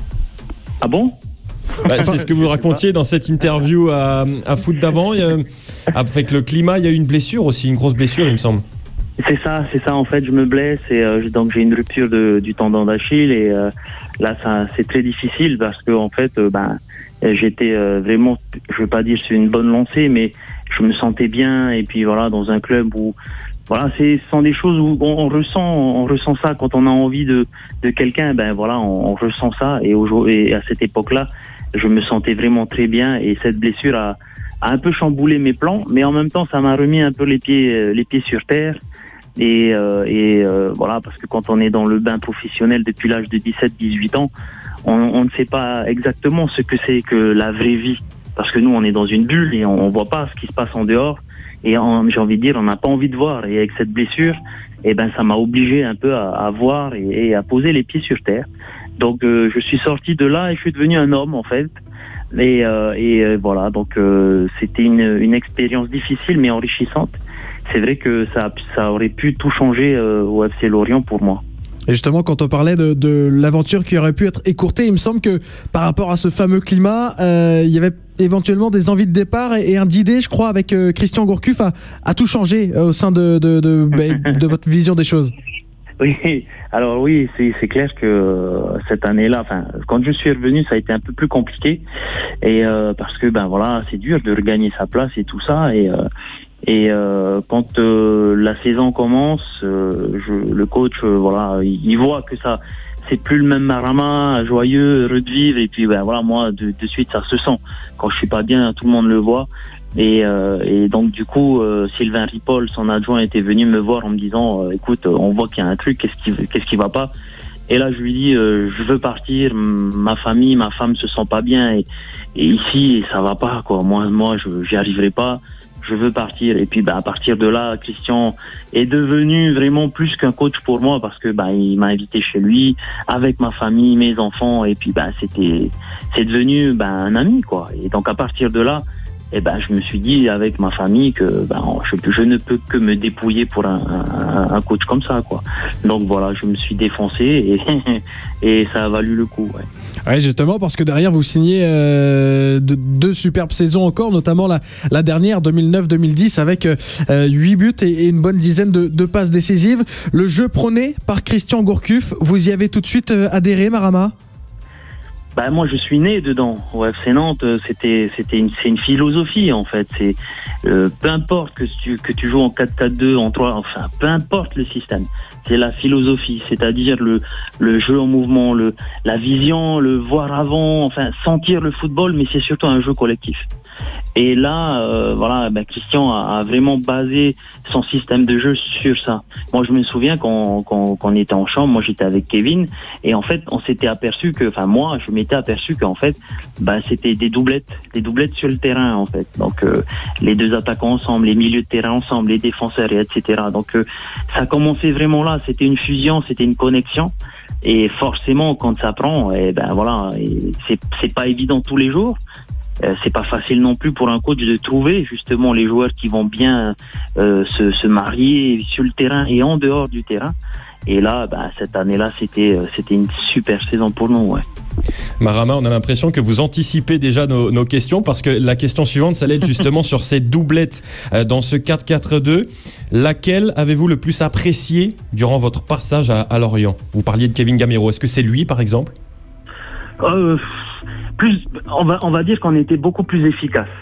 Ah bon? C'est ce que vous racontiez dans cette interview à Foot d'avant. Avec le climat, il y a eu une blessure aussi, une grosse blessure, il me semble. C'est ça. En fait, je me blesse et donc j'ai une rupture du tendon d'Achille et là, c'est très difficile parce que en fait, j'étais vraiment, je veux pas dire sur une bonne lancée, mais je me sentais bien et puis voilà, dans un club où voilà, ce sont des choses où on ressent ça quand on a envie de quelqu'un, on ressent ça et à cette époque-là, je me sentais vraiment très bien et cette blessure a un peu chamboulé mes plans, mais en même temps, ça m'a remis un peu les pieds sur terre. Et voilà, parce que quand on est dans le bain professionnel depuis l'âge de 17-18 ans, on ne sait pas exactement ce que c'est que la vraie vie. Parce que nous, on est dans une bulle et on voit pas ce qui se passe en dehors. Et j'ai envie de dire, on n'a pas envie de voir. Et avec cette blessure, ça m'a obligé un peu à voir et à poser les pieds sur terre. Donc, je suis sorti de là et je suis devenu un homme, en fait. Et voilà, donc c'était une expérience difficile mais enrichissante. C'est vrai que ça aurait pu tout changer au FC Lorient pour moi. Et justement, quand on parlait de l'aventure qui aurait pu être écourtée, il me semble que par rapport à ce fameux climat, il y avait éventuellement des envies de départ et un d'idée, je crois, avec Christian Gourcuff a tout changé au sein de votre vision des choses. Oui, alors oui, c'est clair que cette année-là, quand je suis revenu, ça a été un peu plus compliqué et parce que c'est dur de regagner sa place et tout ça et quand la saison commence, le coach, il voit que ça, c'est plus le même Marama, joyeux, heureux de vivre. Et puis, moi, de suite, ça se sent. Quand je suis pas bien, tout le monde le voit. Et donc, du coup, Sylvain Ripoll, son adjoint, était venu me voir en me disant, écoute, on voit qu'il y a un truc, qu'est-ce qui va pas? Et là, je lui dis, je veux partir, ma famille, ma femme se sent pas bien. Et ici, ça va pas, quoi. Moi, j'y arriverai pas. Je veux partir. Et puis, à partir de là, Christian est devenu vraiment plus qu'un coach pour moi parce que, il m'a invité chez lui avec ma famille, mes enfants. Et puis, c'est devenu, un ami, quoi. Et donc, à partir de là, je me suis dit avec ma famille que, je ne peux que me dépouiller pour un coach comme ça, quoi. Donc, voilà, je me suis défoncé et ça a valu le coup, ouais. Ouais, justement, parce que derrière, vous signez deux superbes saisons encore, notamment la dernière, 2009-2010, avec 8 buts et une bonne dizaine de passes décisives. Le jeu prôné par Christian Gourcuff, vous y avez tout de suite adhéré, Marama? Moi, je suis né dedans. Au FC Nantes, c'est une philosophie, en fait. C'est peu importe que tu joues en 4-4-2, en 3, enfin, peu importe le système. C'est la philosophie, c'est-à-dire le jeu en mouvement, la vision, le voir avant, enfin, sentir le football, mais c'est surtout un jeu collectif. Et là, Christian a vraiment basé son système de jeu sur ça. Moi, je me souviens quand on était en chambre, moi j'étais avec Kevin, et en fait, on s'était aperçu je m'étais aperçu qu'en fait, c'était des doublettes sur le terrain, en fait. Donc, les deux attaquants ensemble, les milieux de terrain ensemble, les défenseurs, et etc. Donc, ça commençait vraiment là. C'était une fusion, c'était une connexion. Et forcément, quand ça prend, c'est pas évident tous les jours. C'est pas facile non plus pour un coach de trouver justement les joueurs qui vont bien se marier sur le terrain et en dehors du terrain. Et là, cette année-là, c'était une super saison pour nous, ouais. Marama, on a l'impression que vous anticipez déjà nos questions parce que la question suivante, ça allait être justement sur ces doublettes dans ce 4-4-2. Laquelle avez-vous le plus apprécié durant votre passage à Lorient? Vous parliez de Kevin Gamero. Est-ce que c'est lui, par exemple? On va dire qu'on était beaucoup plus efficace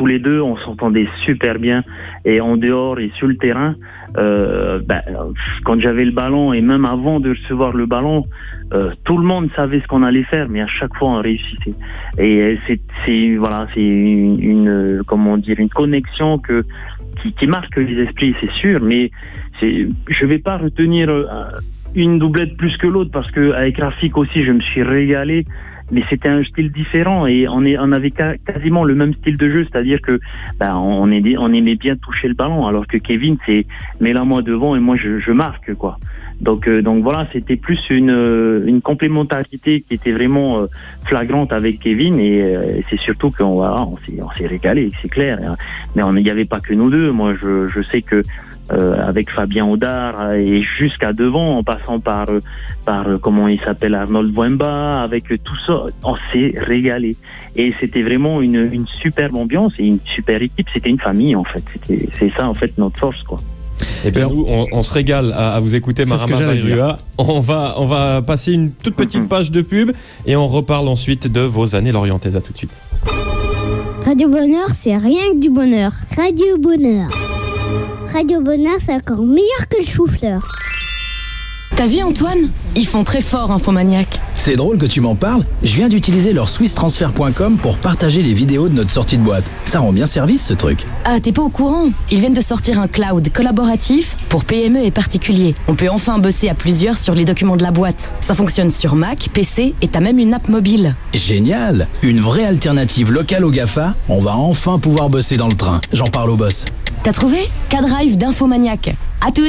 tous les deux, on s'entendait super bien, et en dehors et sur le terrain, quand j'avais le ballon et même avant de recevoir le ballon, tout le monde savait ce qu'on allait faire, mais à chaque fois on réussissait. Et c'est une connexion qui marque les esprits, c'est sûr, mais je vais pas retenir une doublette plus que l'autre, parce que avec Rafik aussi je me suis régalé, mais c'était un style différent et on avait quasiment le même style de jeu, c'est-à-dire que on aimait bien toucher le ballon, alors que Kevin c'est mets-la moi devant et moi je marque, quoi. Donc voilà, c'était plus une complémentarité qui était vraiment flagrante avec Kevin, et c'est surtout qu'on s'est régalé, c'est clair. Mais il n'y avait pas que nous deux. Moi je sais que avec Fabien Audard et jusqu'à devant, en passant par comment il s'appelle, Arnold Wemba, avec tout ça, on s'est régalé. Et c'était vraiment une superbe ambiance et une super équipe. C'était une famille en fait. C'est ça en fait notre force, quoi. Et bien nous, on se régale à vous écouter, Marama Vairua. On va passer une toute petite page de pub et on reparle ensuite de vos années lorientaises. À tout de suite. Radio Bonheur, c'est rien que du bonheur. Radio Bonheur. Radio Bonheur, c'est encore meilleur que le chou-fleur. T'as vu Antoine ? Ils font très fort Infomaniac. C'est drôle que tu m'en parles. Je viens d'utiliser leur swisstransfer.com pour partager les vidéos de notre sortie de boîte. Ça rend bien service ce truc. Ah, t'es pas au courant ? Ils viennent de sortir un cloud collaboratif pour PME et particuliers. On peut enfin bosser à plusieurs sur les documents de la boîte. Ça fonctionne sur Mac, PC et t'as même une app mobile. Génial ! Une vraie alternative locale au GAFA. On va enfin pouvoir bosser dans le train. J'en parle au boss. T'as trouvé ? K-Drive d'Infomaniac. À toutes !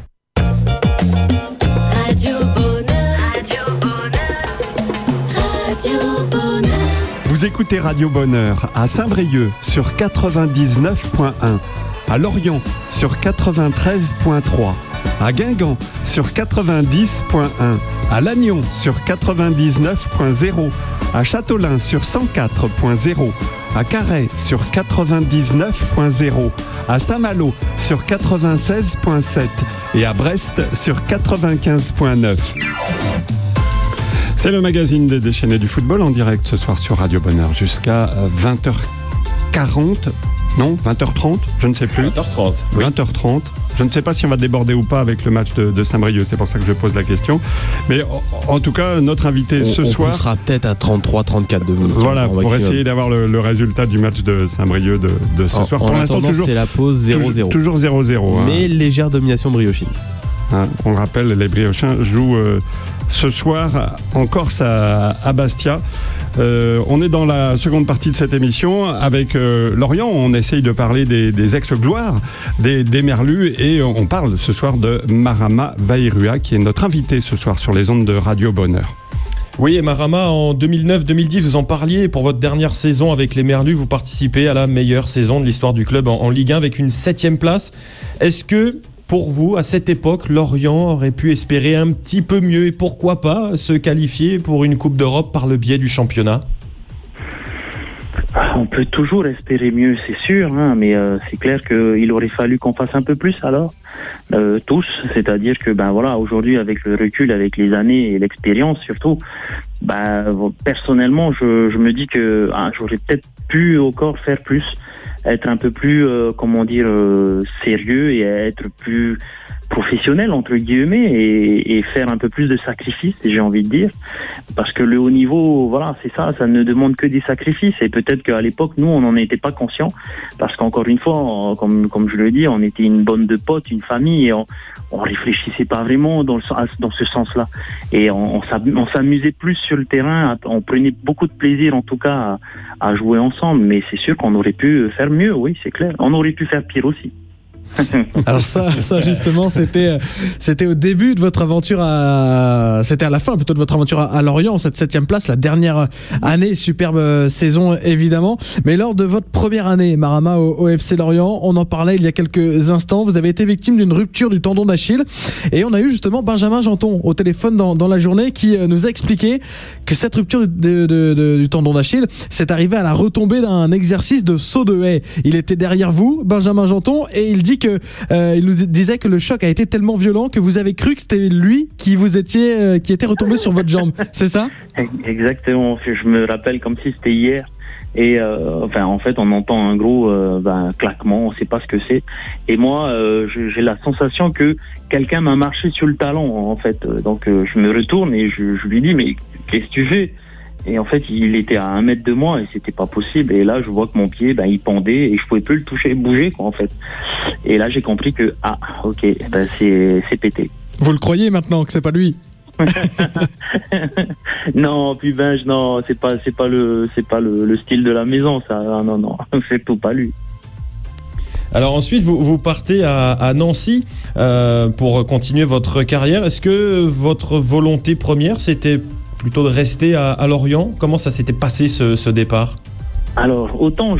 Radio Bonheur. Radio Bonheur. Radio Bonheur. Vous écoutez Radio Bonheur à Saint-Brieuc sur 99.1, à Lorient sur 93.3, à Guingamp sur 90.1, à Lannion sur 99.0, à Châteaulin sur 104.0, à Carhaix sur 99.0, à Saint-Malo sur 96.7 et à Brest sur 95.9. C'est le magazine des déchaînés du football en direct ce soir sur Radio Bonheur jusqu'à 20h40, non 20h30, je ne sais plus. 20h30. Oui. 20h30. Je ne sais pas si on va déborder ou pas avec le match de Saint-Brieuc, c'est pour ça que je pose la question. Mais en tout cas, notre invité ce soir... On sera peut-être à 33-34 de minutes. Voilà, pour essayer d'avoir le résultat du match de Saint-Brieuc de ce soir. Pour l'instant, c'est la pause 0-0. Toujours 0-0. Mais légère domination briochine. On le rappelle, les Briochins jouent ce soir en Corse à Bastia. On est dans la seconde partie de cette émission avec Lorient. On essaye de parler des ex-gloires des Merlus et on parle ce soir de Marama Vairua qui est notre invité ce soir sur les ondes de Radio Bonheur. Oui, et Marama, en 2009-2010, vous en parliez pour votre dernière saison avec les Merlus. Vous participez à la meilleure saison de l'histoire du club en Ligue 1 avec une 7e place. Est-ce que pour vous, à cette époque, Lorient aurait pu espérer un petit peu mieux et pourquoi pas se qualifier pour une Coupe d'Europe par le biais du championnat ? On peut toujours espérer mieux, c'est sûr, mais c'est clair qu'il aurait fallu qu'on fasse un peu plus alors, tous. C'est-à-dire que aujourd'hui, avec le recul, avec les années et l'expérience surtout, personnellement, je me dis que j'aurais peut-être pu encore faire plus. Être un peu plus, sérieux et être plus professionnel, entre guillemets, et faire un peu plus de sacrifices, j'ai envie de dire. Parce que le haut niveau, c'est ça ne demande que des sacrifices. Et peut-être qu'à l'époque, nous, on n'en était pas conscients. Parce qu'encore une fois, comme je le dis, on était une bande de potes, une famille, et on réfléchissait pas vraiment dans ce sens-là. Et on s'amusait plus sur le terrain, on prenait beaucoup de plaisir en tout cas à jouer ensemble, mais c'est sûr qu'on aurait pu faire mieux, oui, c'est clair. On aurait pu faire pire aussi. Alors ça justement, c'était au début de votre aventure c'était à la fin plutôt de votre aventure à Lorient, cette 7e place, la dernière année, superbe saison évidemment. Mais lors de votre première année, Marama, au FC Lorient, on en parlait il y a quelques instants, vous avez été victime d'une rupture du tendon d'Achille et on a eu justement Benjamin Janton au téléphone dans la journée qui nous a expliqué que cette rupture du tendon d'Achille s'est arrivée à la retombée d'un exercice de saut de haie. Il était derrière vous, Benjamin Janton, et il dit il nous disait que le choc a été tellement violent que vous avez cru que c'était lui qui était retombé sur votre jambe. C'est ça? Exactement. Je me rappelle comme si c'était hier. Et en fait, on entend un gros claquement, on ne sait pas ce que c'est. Et moi, j'ai la sensation que quelqu'un m'a marché sur le talon, en fait. Donc, je me retourne et je lui dis, mais qu'est-ce que tu fais? Et en fait, il était à 1 mètre de moi et c'était pas possible. Et là, je vois que mon pied, il pendait et je pouvais plus le toucher, bouger, quoi, en fait. Et là, j'ai compris que, c'est pété. Vous le croyez maintenant que c'est pas lui? Non, puis non, c'est pas le style de la maison, ça. Non, c'est tout pas lui. Alors ensuite, vous partez à Nancy pour continuer votre carrière. Est-ce que votre volonté première, c'était plutôt de rester à Lorient? Comment ça s'était passé ce départ? Alors, autant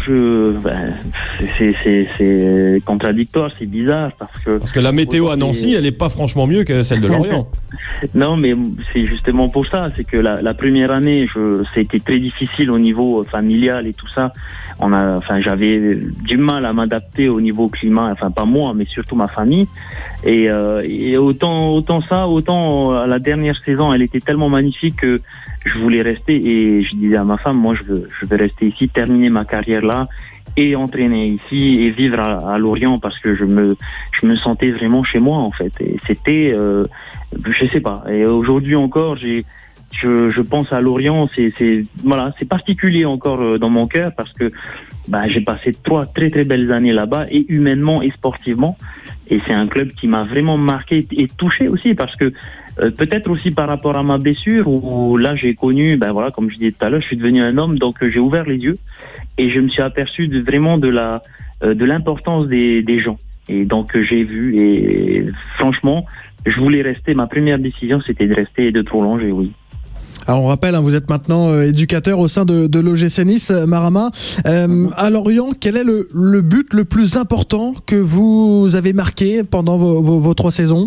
c'est contradictoire, c'est bizarre parce que la météo à Nancy, elle n'est pas franchement mieux que celle de Lorient. Non, mais c'est justement pour ça, c'est que la première année, c'était très difficile au niveau familial et tout ça. J'avais du mal à m'adapter au niveau climat, pas moi, mais surtout ma famille. Et autant la dernière saison, elle était tellement magnifique que je voulais rester et je disais à ma femme, moi je veux rester ici, terminer ma carrière là et entraîner ici et vivre à Lorient parce que je me sentais vraiment chez moi en fait. Et c'était, je sais pas. Et aujourd'hui encore, je pense à Lorient, c'est particulier encore dans mon cœur parce que j'ai passé 3 très très belles années là-bas et humainement et sportivement. Et c'est un club qui m'a vraiment marqué et touché aussi parce que peut-être aussi par rapport à ma blessure où là j'ai connu, comme je disais tout à l'heure, je suis devenu un homme, donc j'ai ouvert les yeux et je me suis aperçu vraiment de l'importance des gens. Et donc j'ai vu et franchement, je voulais rester. Ma première décision, c'était de rester et de prolonger, oui. Alors on rappelle, vous êtes maintenant éducateur au sein de l'OGC Nice, Marama. À Lorient, quel est le but le plus important que vous avez marqué pendant vos 3 saisons?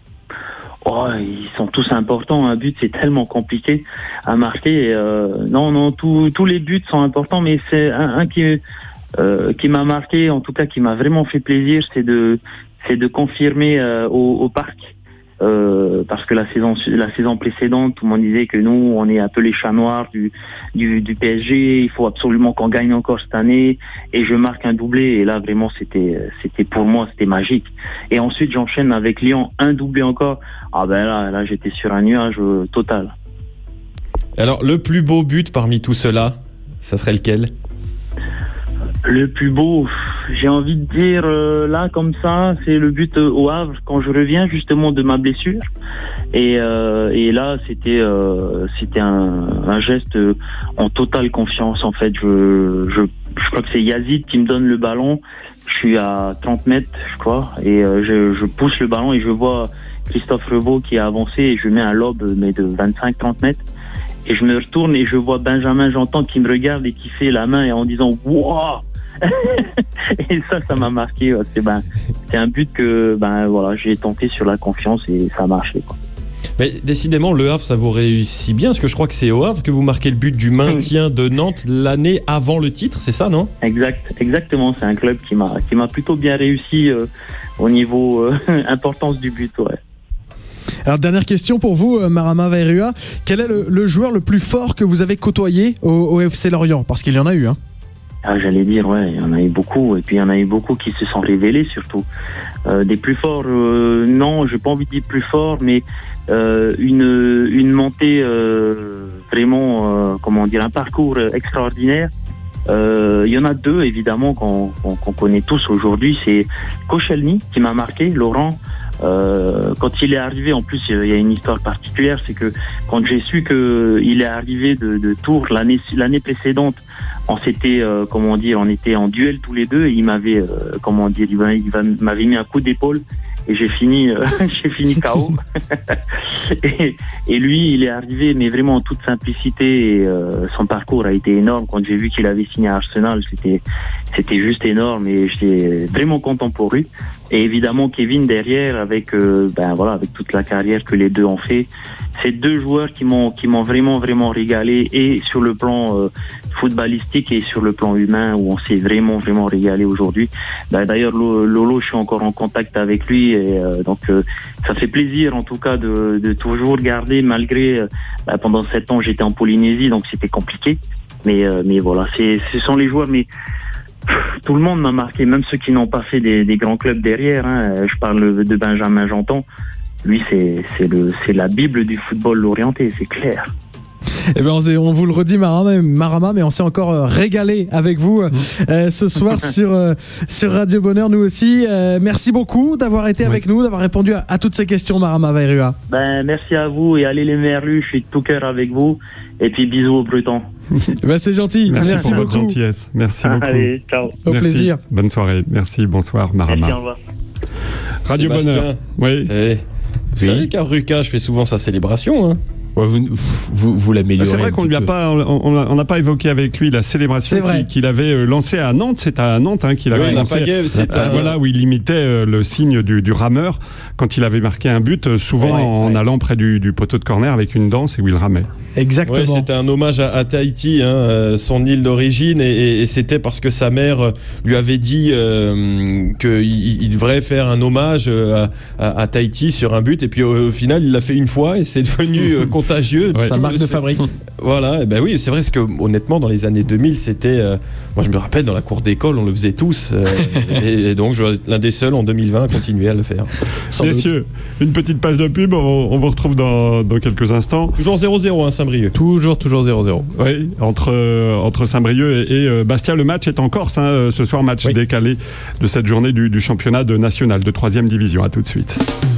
Ils sont tous importants. Un but, c'est tellement compliqué à marquer. Tous les buts sont importants, mais c'est un qui m'a marqué, en tout cas qui m'a vraiment fait plaisir, c'est de confirmer au parc. Parce que la saison précédente, tout le monde disait que nous, on est un peu les chats noirs du PSG. Il faut absolument qu'on gagne encore cette année. Et je marque un doublé. Et là, vraiment, c'était pour moi, c'était magique. Et ensuite, j'enchaîne avec Lyon, un doublé encore. Là, j'étais sur un nuage total. Alors, le plus beau but parmi tout cela, ça serait lequel? Le plus beau, j'ai envie de dire là comme ça, c'est le but au Havre quand je reviens justement de ma blessure. Et là c'était un geste en totale confiance en fait. Je crois que c'est Yazid qui me donne le ballon. Je suis à 30 mètres je crois et je pousse le ballon et je vois Christophe Revaux qui a avancé et je mets un lob mais de 25-30 mètres. Et je me retourne et je vois Benjamin Jantan qui me regarde et qui fait la main en disant « Wouah !» Et ça m'a marqué. C'est un but que j'ai tenté sur la confiance et ça a marché, quoi. Mais décidément, le Havre, ça vous réussit bien, parce que je crois que c'est au Havre que vous marquez le but du maintien de Nantes l'année avant le titre, c'est ça, non? Exactement, c'est un club qui m'a plutôt bien réussi au niveau importance du but, ouais. Alors dernière question pour vous, Marama Vairua, quel est le joueur le plus fort que vous avez côtoyé au FC Lorient? Parce qu'il y en a eu, hein. J'allais dire, il y en a eu beaucoup, et puis il y en a eu beaucoup qui se sont révélés surtout. Des plus forts, non, j'ai pas envie de dire plus forts, mais une montée vraiment, un parcours extraordinaire. Il y en a 2 évidemment qu'on connaît tous aujourd'hui, c'est Koscielny qui m'a marqué, Laurent. Quand il est arrivé, en plus il y a une histoire particulière, c'est que quand j'ai su qu'il est arrivé de Tours l'année précédente, on s'était on était en duel tous les deux et il m'avait m'avait mis un coup d'épaule et j'ai fini KO. et lui il est arrivé mais vraiment en toute simplicité et son parcours a été énorme. Quand j'ai vu qu'il avait signé à Arsenal, c'était juste énorme et j'étais vraiment content pour lui. Et évidemment Kevin derrière avec toute la carrière que les deux ont fait, c'est deux joueurs qui m'ont vraiment régalé, et sur le plan footballistique et sur le plan humain, où on s'est vraiment régalé aujourd'hui. D'ailleurs, Lolo, je suis encore en contact avec lui, et donc ça fait plaisir en tout cas de toujours garder, malgré pendant 7 ans j'étais en Polynésie, donc c'était compliqué. Mais voilà, ce sont les joueurs, mais tout le monde m'a marqué, même ceux qui n'ont pas fait des grands clubs derrière. Je parle de Benjamin Janton. Lui, c'est la Bible du football lorientais, c'est clair. Eh ben, on vous le redit, Marama, mais on s'est encore régalé avec vous ce soir sur Radio Bonheur, nous aussi. Merci beaucoup d'avoir été avec nous, d'avoir répondu à toutes ces questions, Marama Vairua. Merci à vous, et allez les Merlus, je suis de tout cœur avec vous. Et puis bisous aux Bretons. C'est gentil. Merci pour votre gentillesse. Merci beaucoup. Allez, ciao. Au plaisir. Bonne soirée. Merci, bonsoir, Marama. Merci, au revoir. Radio Bonheur. Oui. Vous savez qu'à Ruka, je fais souvent sa célébration. Hein. Ouais, vous l'améliorez. C'est vrai qu'on lui a pas, on n'a pas évoqué avec lui la célébration qu'il avait lancée à Nantes. C'est à Nantes qu'il avait lancé. Voilà, où il imitait le signe du rameur quand il avait marqué un but, souvent en allant près du poteau de corner avec une danse, et où il ramait. Exactement. Ouais, c'était un hommage à Tahiti, son île d'origine, et c'était parce que sa mère lui avait dit qu'il devrait faire un hommage à Tahiti sur un but, et puis au final il l'a fait une fois et c'est devenu contagieux. Sa marque de fabrique. Voilà, et ben oui, c'est vrai, parce que honnêtement dans les années 2000 c'était, moi je me rappelle dans la cour d'école on le faisait tous, et donc je suis l'un des seuls en 2020 à continuer à le faire. Messieurs, une petite page de pub, on vous retrouve dans quelques instants. Toujours 0-0 Saint-Brieuc. Toujours 0-0. Oui, entre Saint-Brieuc et Bastia. Le match est en Corse, ce soir, match décalé de cette journée du championnat national de 3e division. À tout de suite.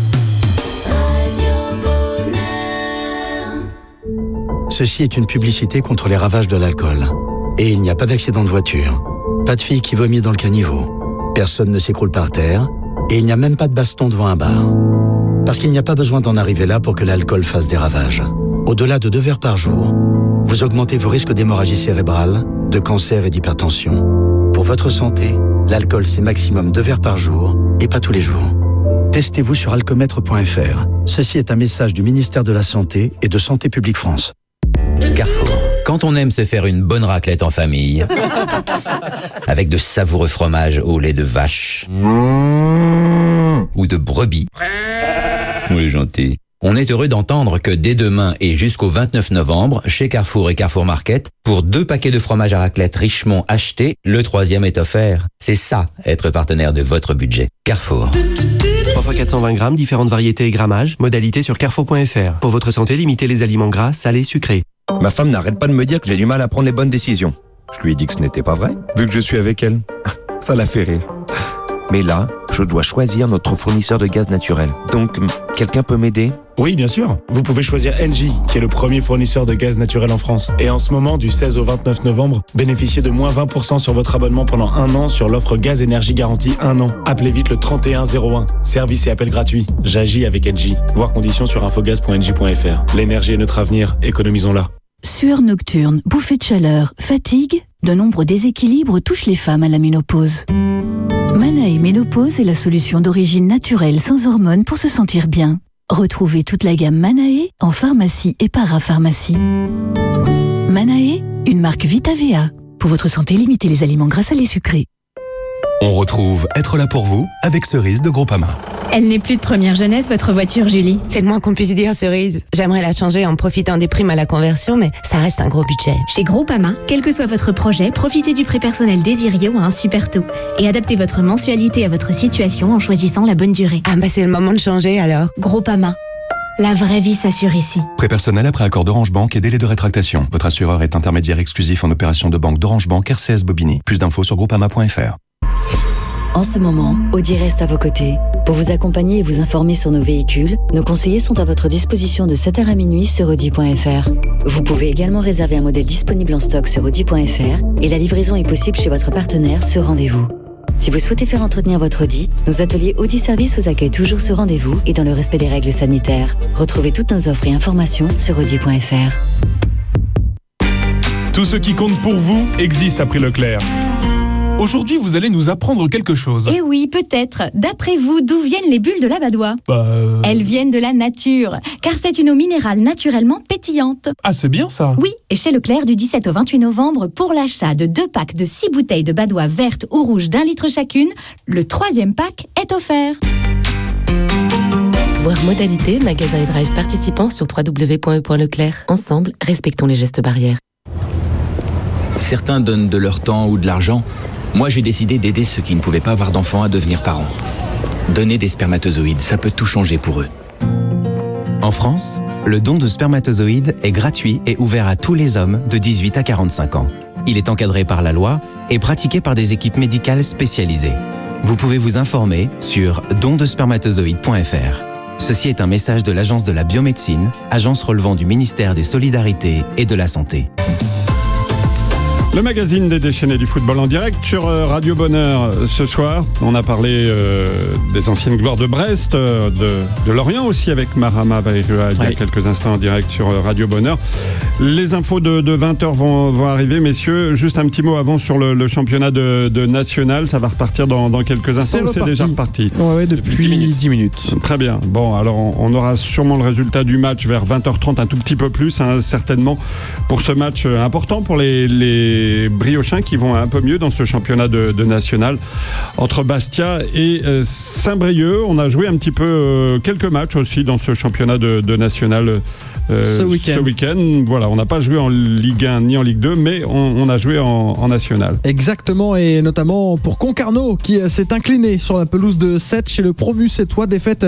Ceci est une publicité contre les ravages de l'alcool. Et il n'y a pas d'accident de voiture, pas de fille qui vomit dans le caniveau, personne ne s'écroule par terre, et il n'y a même pas de baston devant un bar. Parce qu'il n'y a pas besoin d'en arriver là pour que l'alcool fasse des ravages. Au-delà de 2 verres par jour, vous augmentez vos risques d'hémorragie cérébrale, de cancer et d'hypertension. Pour votre santé, l'alcool c'est maximum 2 verres par jour et pas tous les jours. Testez-vous sur alcomètre.fr. Ceci est un message du ministère de la Santé et de Santé publique France. Carrefour. Quand on aime se faire une bonne raclette en famille, avec de savoureux fromages au lait de vache ou de brebis. Oui, gentil. On est heureux d'entendre que dès demain et jusqu'au 29 novembre, chez Carrefour et Carrefour Market, pour 2 paquets de fromage à raclette Richemont achetés, le 3e est offert. C'est ça, être partenaire de votre budget. Carrefour. 3 x 420 grammes, différentes variétés et grammages. Modalité sur carrefour.fr. Pour votre santé, limitez les aliments gras, salés, sucrés. Ma femme n'arrête pas de me dire que j'ai du mal à prendre les bonnes décisions. Je lui ai dit que ce n'était pas vrai, vu que je suis avec elle. Ça la fait rire. Mais là, je dois choisir notre fournisseur de gaz naturel. Donc, quelqu'un peut m'aider ? Oui, bien sûr. Vous pouvez choisir Engie, qui est le premier fournisseur de gaz naturel en France. Et en ce moment, du 16 au 29 novembre, bénéficiez de moins 20% sur votre abonnement pendant 1 an sur l'offre gaz énergie garantie 1 an. Appelez vite le 3101. Service et appel gratuit. J'agis avec Engie. Voir conditions sur infogaz.engie.fr. L'énergie est notre avenir. Économisons-la. Sueur nocturne, bouffée de chaleur, fatigue, de nombreux déséquilibres touchent les femmes à la ménopause. Manae Ménopause est la solution d'origine naturelle sans hormones pour se sentir bien. Retrouvez toute la gamme Manae en pharmacie et parapharmacie. Manae, une marque VitaVea. Pour votre santé, limitez les aliments gras, salés, sucrés. On retrouve Être là pour vous avec Cerise de Groupama. Elle n'est plus de première jeunesse, votre voiture, Julie. C'est le moins qu'on puisse dire, Cerise. J'aimerais la changer en profitant des primes à la conversion, mais ça reste un gros budget. Chez Groupama, quel que soit votre projet, profitez du prêt personnel Desirio à un super taux. Et adaptez votre mensualité à votre situation en choisissant la bonne durée. Ah bah c'est le moment de changer alors. Groupama. La vraie vie s'assure ici. Prêt personnel après accord d'Orange Bank et délai de rétractation. Votre assureur est intermédiaire exclusif en opération de banque d'Orange Bank RCS Bobigny. Plus d'infos sur groupama.fr. En ce moment, Audi reste à vos côtés. Pour vous accompagner et vous informer sur nos véhicules, nos conseillers sont à votre disposition de 7h à minuit sur Audi.fr. Vous pouvez également réserver un modèle disponible en stock sur Audi.fr et la livraison est possible chez votre partenaire sur rendez-vous. Si vous souhaitez faire entretenir votre Audi, nos ateliers Audi Service vous accueillent toujours sur rendez-vous et dans le respect des règles sanitaires. Retrouvez toutes nos offres et informations sur Audi.fr. Tout ce qui compte pour vous existe à prix Leclerc. Aujourd'hui, vous allez nous apprendre quelque chose. Eh oui, peut-être. D'après vous, d'où viennent les bulles de la badoie ? Elles viennent de la nature, car c'est une eau minérale naturellement pétillante. Ah, c'est bien ça. Oui, et chez Leclerc, du 17 au 28 novembre, pour l'achat de 2 packs de 6 bouteilles de badoie verte ou rouge d'1 litre chacune, le 3e pack est offert. Voir modalité, magasin et drive participants sur www.e.leclerc. Ensemble, respectons les gestes barrières. Certains donnent de leur temps ou de l'argent. Moi, j'ai décidé d'aider ceux qui ne pouvaient pas avoir d'enfants à devenir parents. Donner des spermatozoïdes, ça peut tout changer pour eux. En France, le don de spermatozoïdes est gratuit et ouvert à tous les hommes de 18 à 45 ans. Il est encadré par la loi et pratiqué par des équipes médicales spécialisées. Vous pouvez vous informer sur dondespermatozoïdes.fr. Ceci est un message de l'Agence de la biomédecine, agence relevant du ministère des Solidarités et de la Santé. Le magazine des déchaînés du football en direct sur Radio Bonheur ce soir. On a parlé des anciennes gloires de Brest, de Lorient aussi avec Marama Vairua il y a quelques instants en direct sur Radio Bonheur. Les infos de 20h vont arriver, messieurs. Juste un petit mot avant sur le championnat de national. Ça va repartir dans quelques instants. C'est déjà reparti. Ouais, depuis 10 minutes. Très bien. Bon, alors on aura sûrement le résultat du match vers 20h30, un tout petit peu plus, certainement, pour ce match important pour les Briochins qui vont un peu mieux dans ce championnat de national entre Bastia et Saint-Brieuc. On a joué un petit peu quelques matchs aussi dans ce championnat de national ce week-end. Voilà, on n'a pas joué en Ligue 1 ni en Ligue 2, mais on a joué en national. Exactement, et notamment pour Concarneau qui s'est incliné sur la pelouse de Sète chez le promu sétois. Défaite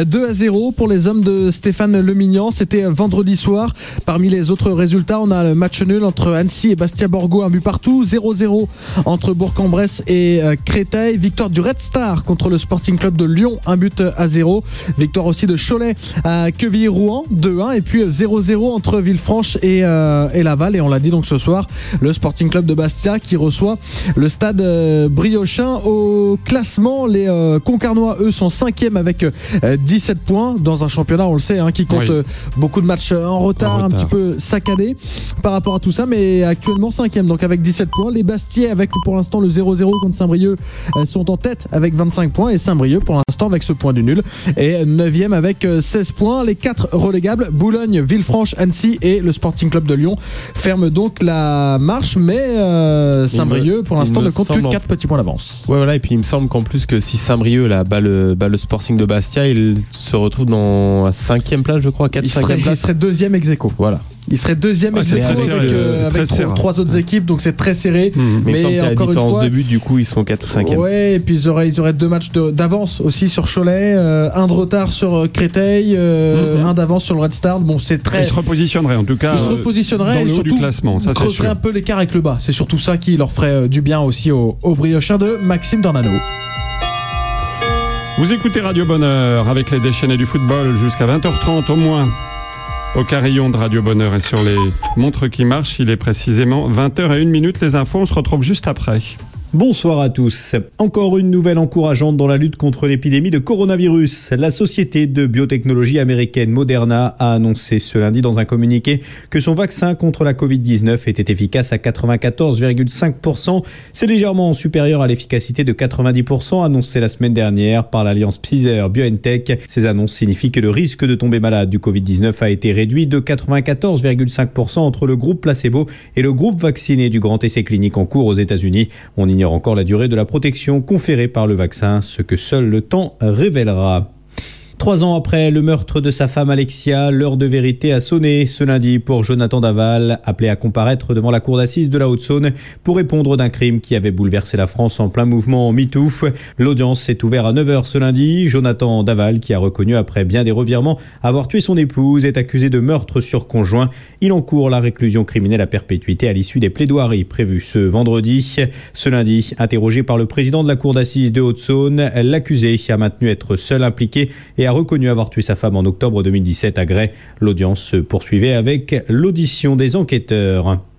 2-0 pour les hommes de Stéphane Lemignan. C'était vendredi soir. Parmi les autres résultats, on a le match nul entre Annecy et Bastia-Borgo, un but partout. 0-0 entre Bourg-en-Bresse et Créteil. Victoire du Red Star contre le Sporting Club de Lyon, 1-0. Victoire aussi de Cholet à Quevilly-Rouen, 2-1. Et puis 0-0 entre Villefranche et Laval. Et on l'a dit donc ce soir, le Sporting Club de Bastia qui reçoit le stade briochin. Au classement, les Concarnois, eux, sont 5e avec 17 points dans un championnat, on le sait, qui compte beaucoup de matchs en retard, un petit peu saccadé par rapport à tout ça, mais actuellement 5e, donc avec 17 points. Les Bastiais, avec pour l'instant le 0-0 contre Saint-Brieuc, sont en tête avec 25 points, et Saint-Brieuc pour l'instant avec ce point du nul est 9e avec 16 points. Les 4 relégables, Boulogne, Villefranche, Annecy et le Sporting Club de Lyon, ferment donc la marche, mais Saint-Brieuc pour l'instant ne compte que 4 petits points d'avance. Ouais, voilà, et puis il me semble qu'en plus que si Saint-Brieuc bat le Sporting de Bastia, il se retrouve dans la 5e place, je crois, 4-5e place. Il serait 2e ex-aequo. Voilà. Il serait 2e ex-aequo avec 3 autres équipes, donc c'est très serré. Mais encore une fois, début, du coup, ils sont 4 ou 5e. Ouais, et puis ils auraient 2 matchs d'avance aussi sur Cholet, un de retard sur Créteil, un d'avance sur le Red Star. Bon, c'est très. Ils se repositionneraient en tout cas. Ils se repositionneraient dans le et haut surtout du classement. Ça, creuseraient un peu l'écart avec le bas. C'est surtout ça qui leur ferait du bien aussi aux Briochins de Maxime Dornano. Vous écoutez Radio Bonheur avec les déchaînés du football jusqu'à 20h30 au moins. Au carillon de Radio Bonheur et sur les montres qui marchent, il est précisément 20h01. Les infos, on se retrouve juste après. Bonsoir à tous. Encore une nouvelle encourageante dans la lutte contre l'épidémie de coronavirus. La société de biotechnologie américaine Moderna a annoncé ce lundi dans un communiqué que son vaccin contre la Covid-19 était efficace à 94,5%. C'est légèrement supérieur à l'efficacité de 90% annoncée la semaine dernière par l'alliance Pfizer-BioNTech. Ces annonces signifient que le risque de tomber malade du Covid-19 a été réduit de 94,5% entre le groupe placebo et le groupe vacciné du grand essai clinique en cours aux États-Unis. On ignore encore la durée de la protection conférée par le vaccin, ce que seul le temps révélera. 3 ans après le meurtre de sa femme Alexia, l'heure de vérité a sonné ce lundi pour Jonathan Daval, appelé à comparaître devant la cour d'assises de la Haute-Saône pour répondre d'un crime qui avait bouleversé la France en plein mouvement MeToo. L'audience s'est ouverte à 9h ce lundi. Jonathan Daval, qui a reconnu après bien des revirements avoir tué son épouse, est accusé de meurtre sur conjoint. Il encourt la réclusion criminelle à perpétuité à l'issue des plaidoiries prévues ce vendredi. Ce lundi, interrogé par le président de la cour d'assises de Haute-Saône, l'accusé a maintenu être seul impliqué et a reconnu avoir tué sa femme en octobre 2017 à Gray. L'audience se poursuivait avec l'audition des enquêteurs.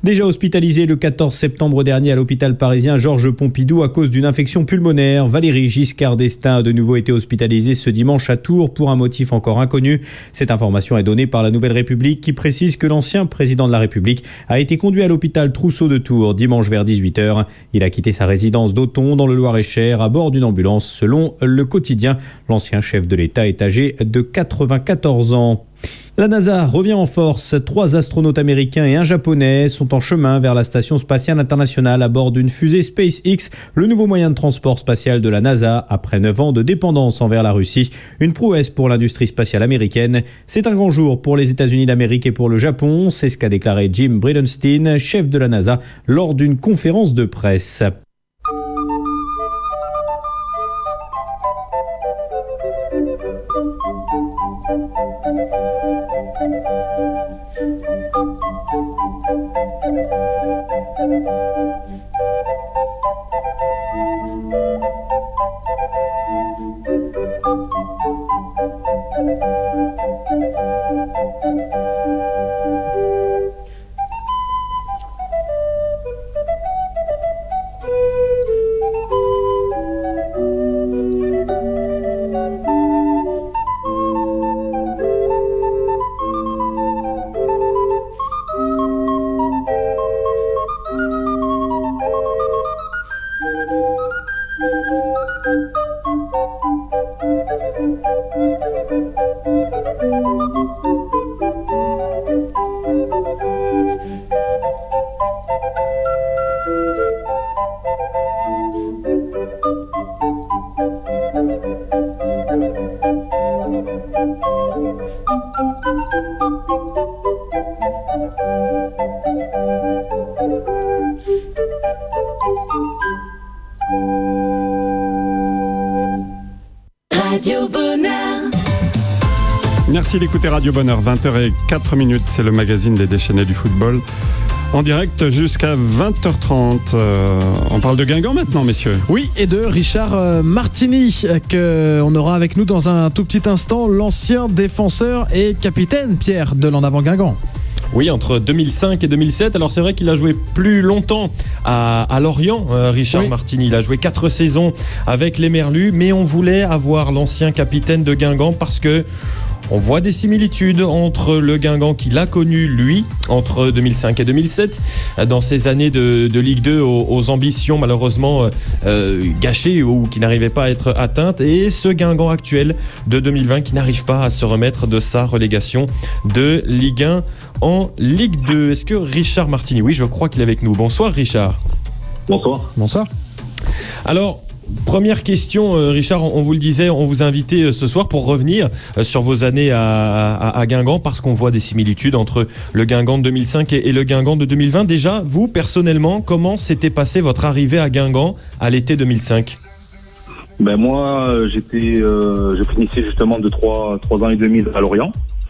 Déjà hospitalisé le 14 septembre dernier à l'hôpital parisien Georges Pompidou à cause d'une infection pulmonaire, Valéry Giscard d'Estaing a de nouveau été hospitalisé ce dimanche à Tours pour un motif encore inconnu. Cette information est donnée par la Nouvelle République qui précise que l'ancien président de la République a été conduit à l'hôpital Trousseau de Tours dimanche vers 18h. Il a quitté sa résidence d'Auton dans le Loir-et-Cher à bord d'une ambulance. Selon Le Quotidien, l'ancien chef de l'État est âgé de 94 ans. La NASA revient en force. 3 astronautes américains et un japonais sont en chemin vers la station spatiale internationale à bord d'une fusée SpaceX, le nouveau moyen de transport spatial de la NASA après 9 ans de dépendance envers la Russie. Une prouesse pour l'industrie spatiale américaine. C'est un grand jour pour les États-Unis d'Amérique et pour le Japon. C'est ce qu'a déclaré Jim Bridenstine, chef de la NASA, lors d'une conférence de presse. Radio Bonheur. Merci d'écouter Radio Bonheur, 20h04, c'est le magazine des déchaînés du football. En direct jusqu'à 20h30. On parle de Guingamp maintenant, messieurs. Oui, et de Richard Martini, qu'on aura avec nous dans un tout petit instant, l'ancien défenseur et capitaine, Pierre, de l'En Avant Guingamp. Oui, entre 2005 et 2007. Alors c'est vrai qu'il a joué plus longtemps à Lorient, Richard Martini. Il a joué 4 saisons avec les Merlus, mais on voulait avoir l'ancien capitaine de Guingamp parce que on voit des similitudes entre le Guingamp qu'il a connu, lui, entre 2005 et 2007, dans ces années de Ligue 2 aux ambitions malheureusement gâchées ou qui n'arrivaient pas à être atteintes, et ce Guingamp actuel de 2020 qui n'arrive pas à se remettre de sa relégation de Ligue 1 en Ligue 2. Est-ce que Richard Martini, oui, je crois qu'il est avec nous. Bonsoir Richard. Bonsoir. Bonsoir. Alors, première question, Richard, on vous le disait, on vous a invité ce soir pour revenir sur vos années à Guingamp parce qu'on voit des similitudes entre le Guingamp de 2005 et le Guingamp de 2020. Déjà, vous, personnellement, comment s'était passée votre arrivée à Guingamp à l'été 2005 ? Ben moi, je finissais justement de 3 ans et demi à Lorient.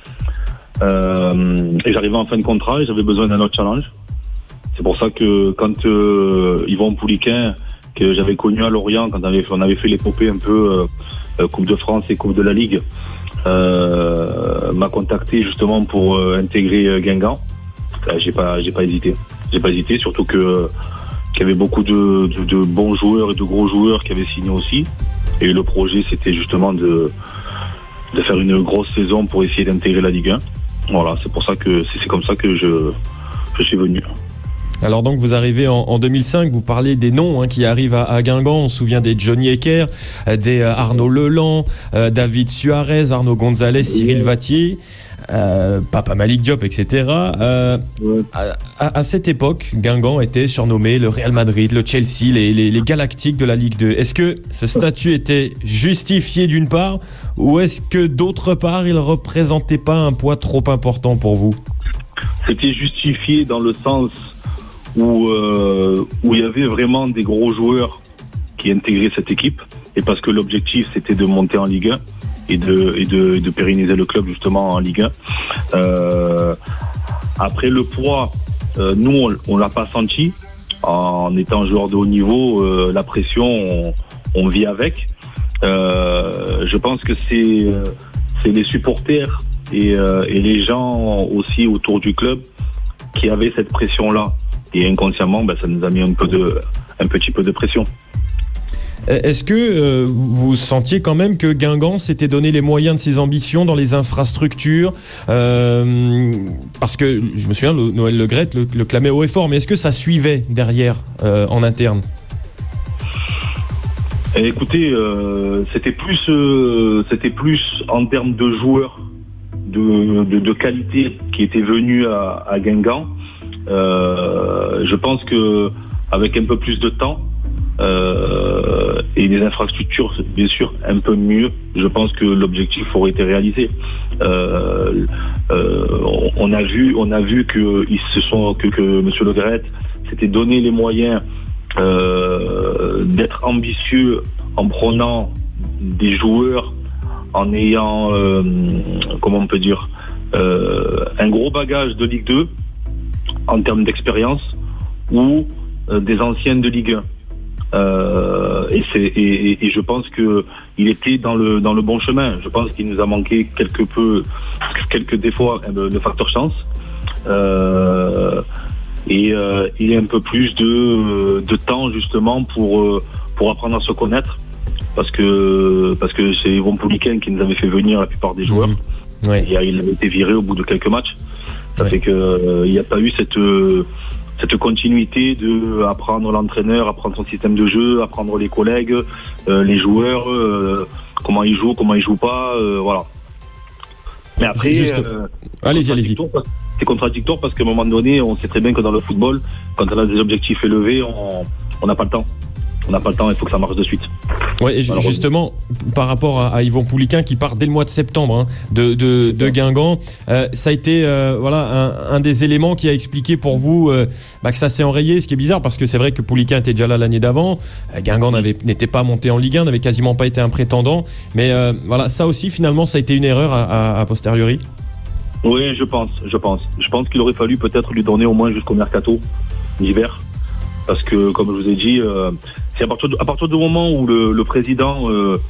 Et j'arrivais en fin de contrat et j'avais besoin d'un autre challenge. C'est pour ça que quand Yvon Pouliquin, que j'avais connu à Lorient, quand on avait fait l'épopée un peu Coupe de France et Coupe de la Ligue, m'a contacté justement pour intégrer Guingamp. J'ai pas hésité. J'ai pas hésité, surtout qu'il y avait beaucoup de bons joueurs et de gros joueurs qui avaient signé aussi. Et le projet, c'était justement de faire une grosse saison pour essayer d'intégrer la Ligue 1. Voilà, c'est comme ça que je suis venu. Alors donc vous arrivez en 2005, vous parlez des noms qui arrivent à Guingamp, on se souvient des Johnny Ecker, des Arnaud Leland, David Suarez, Arnaud Gonzalez, Cyril Vattier, Papa Malik Diop, etc. À cette époque, Guingamp était surnommé le Real Madrid, le Chelsea, les Galactiques de la Ligue 2. Est-ce que ce statut était justifié d'une part, ou est-ce que d'autre part, il ne représentait pas un poids trop important pour vous ? C'était justifié dans le sens où il y avait vraiment des gros joueurs qui intégraient cette équipe, et parce que l'objectif c'était de monter en Ligue 1 et de pérenniser le club justement en Ligue 1. Après le poids, nous on l'a pas senti en étant joueur de haut niveau. La pression on vit avec. Je pense que c'est les supporters et les gens aussi autour du club qui avaient cette pression là. Et inconsciemment, ça nous a mis un petit peu de pression. Est-ce que vous sentiez quand même que Guingamp s'était donné les moyens de ses ambitions dans les infrastructures parce que je me souviens, Noël Le Graët le clamait haut et fort, mais est-ce que ça suivait derrière en interne? Écoutez, c'était plus en termes de joueurs de qualité qui étaient venus à Guingamp. Je pense que avec un peu plus de temps et des infrastructures bien sûr un peu mieux, je pense que l'objectif aurait été réalisé. On a vu que Monsieur Le Graët s'était donné les moyens d'être ambitieux en prenant des joueurs, en ayant comment on peut dire un gros bagage de Ligue 2 en termes d'expérience ou des anciennes de Ligue 1. Et je pense que il était dans le bon chemin. Je pense qu'il nous a manqué quelques des fois le facteur chance et un peu plus de temps justement pour apprendre à se connaître parce que c'est Yvon Pouliquen qui nous avait fait venir la plupart des joueurs. Et il avait été viré au bout de quelques matchs. Ça fait que il n'y a pas eu cette continuité de apprendre l'entraîneur, apprendre son système de jeu, apprendre les collègues, les joueurs, comment ils jouent pas, voilà. Mais après, allez-y. C'est contradictoire parce qu'à un moment donné, on sait très bien que dans le football, quand on a des objectifs élevés, on n'a pas le temps. On n'a pas le temps, il faut que ça marche de suite. Ouais, et justement, par rapport à Yvon Pouliquen qui part dès le mois de septembre de Guingamp, ça a été un des éléments qui a expliqué pour vous que ça s'est enrayé, ce qui est bizarre parce que c'est vrai que Pouliquen était déjà là l'année d'avant, Guingamp n'était pas monté en Ligue 1, n'avait quasiment pas été un prétendant, mais ça aussi finalement ça a été une erreur à posteriori. Oui, je pense qu'il aurait fallu peut-être lui donner au moins jusqu'au mercato d'hiver. Parce que, comme je vous ai dit, c'est à partir du moment où le président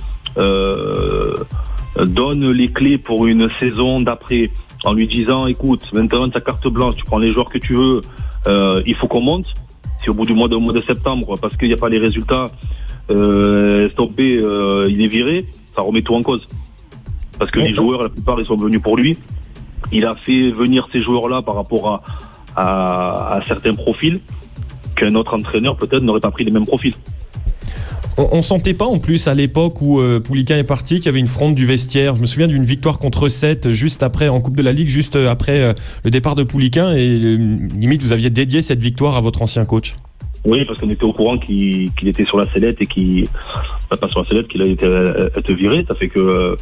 donne les clés pour une saison d'après, en lui disant, écoute, maintenant ta carte blanche, tu prends les joueurs que tu veux, il faut qu'on monte. Si au bout du mois de septembre, parce qu'il n'y a pas les résultats, stoppé, il est viré, ça remet tout en cause. Parce que les joueurs, la plupart, ils sont venus pour lui. Il a fait venir ces joueurs-là par rapport à certains profils qu'un autre entraîneur peut-être n'aurait pas pris les mêmes profils. On sentait pas en plus à l'époque où Pouliquen est parti qu'il y avait une fronde du vestiaire. Je me souviens d'une victoire contre 7 juste après en Coupe de la Ligue, juste après le départ de Pouliquen et limite vous aviez dédié cette victoire à votre ancien coach. Oui, parce qu'on était au courant qu'il était sur la sellette et qu'il a été viré. Ça fait que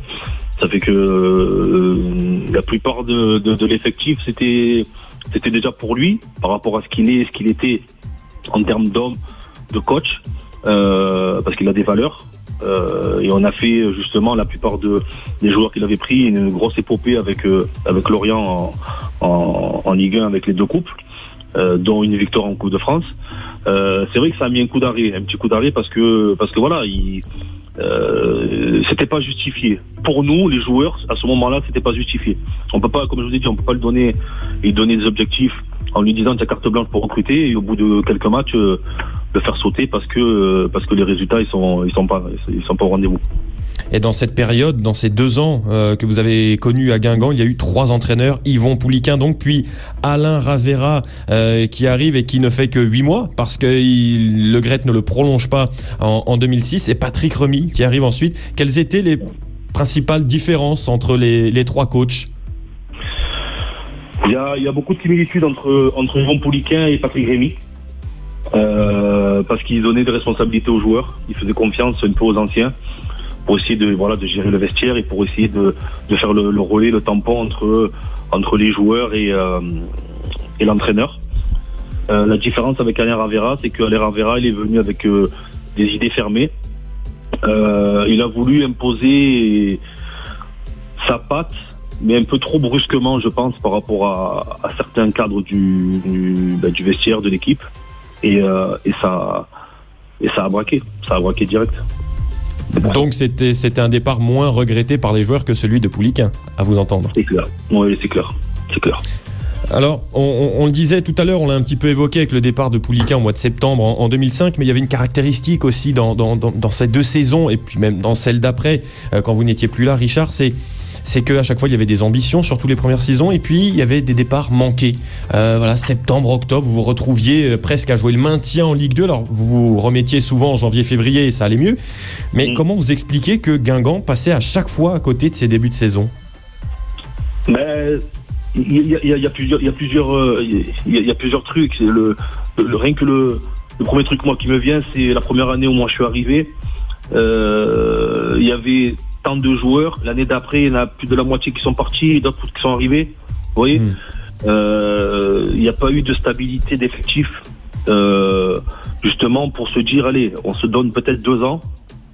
la plupart de l'effectif c'était déjà pour lui par rapport à ce qu'il est et ce qu'il était en termes d'homme, de coach, parce qu'il a des valeurs. Et on a fait justement la plupart des joueurs qu'il avait pris une grosse épopée avec Lorient en Ligue 1 avec les 2 coupes, dont une victoire en Coupe de France. C'est vrai que ça a mis un petit coup d'arrêt parce que voilà, c'était pas justifié. Pour nous, les joueurs, à ce moment-là, c'était pas justifié. On peut pas, comme je vous ai dit, on peut pas lui donner des objectifs en lui disant ta carte blanche pour recruter et au bout de quelques matchs le faire sauter parce que les résultats ils sont pas au rendez-vous. Et dans cette période, dans ces 2 ans que vous avez connus à Guingamp, il y a eu 3 entraîneurs, Yvon Pouliquen donc, puis Alain Ravera qui arrive et qui ne fait que 8 mois parce que Le Graët ne le prolonge pas en 2006 et Patrick Remy qui arrive ensuite. Quelles étaient les principales différences entre les 3 coachs ? Il y a beaucoup de similitudes entre Yvon Pouliquen et Patrick Remy parce qu'il donnait des responsabilités aux joueurs, il faisait confiance un peu aux anciens pour essayer de gérer le vestiaire et pour essayer de faire le relais, le tampon entre les joueurs et l'entraîneur. La différence avec Alain Ravera, c'est qu'Alain Ravera il est venu avec des idées fermées. Il a voulu imposer sa patte, mais un peu trop brusquement, je pense, par rapport à certains cadres du vestiaire de l'équipe. Et ça a braqué. Ça a braqué direct. Donc c'était un départ moins regretté par les joueurs que celui de Pouliquen, à vous entendre. C'est clair. Oui, c'est clair. Alors, on le disait tout à l'heure, on l'a un petit peu évoqué avec le départ de Pouliquen au mois de septembre en 2005, mais il y avait une caractéristique aussi dans ces 2 saisons, et puis même dans celle d'après, quand vous n'étiez plus là, Richard, c'est qu'à chaque fois, il y avait des ambitions, surtout les premières saisons, et puis il y avait des départs manqués. Septembre, octobre, vous vous retrouviez presque à jouer le maintien en Ligue 2. Alors, vous vous remettiez souvent en janvier, février, et ça allait mieux. Mais comment vous expliquez que Guingamp passait à chaque fois à côté de ses débuts de saison ? Il y a plusieurs trucs. Rien que le premier truc moi qui me vient, c'est la première année où moi je suis arrivé. Il y avait tant de joueurs. L'année d'après, il y en a plus de la moitié qui sont partis et d'autres qui sont arrivés. Vous voyez, il n'y a pas eu de stabilité d'effectif, justement pour se dire allez, on se donne peut-être 2 ans.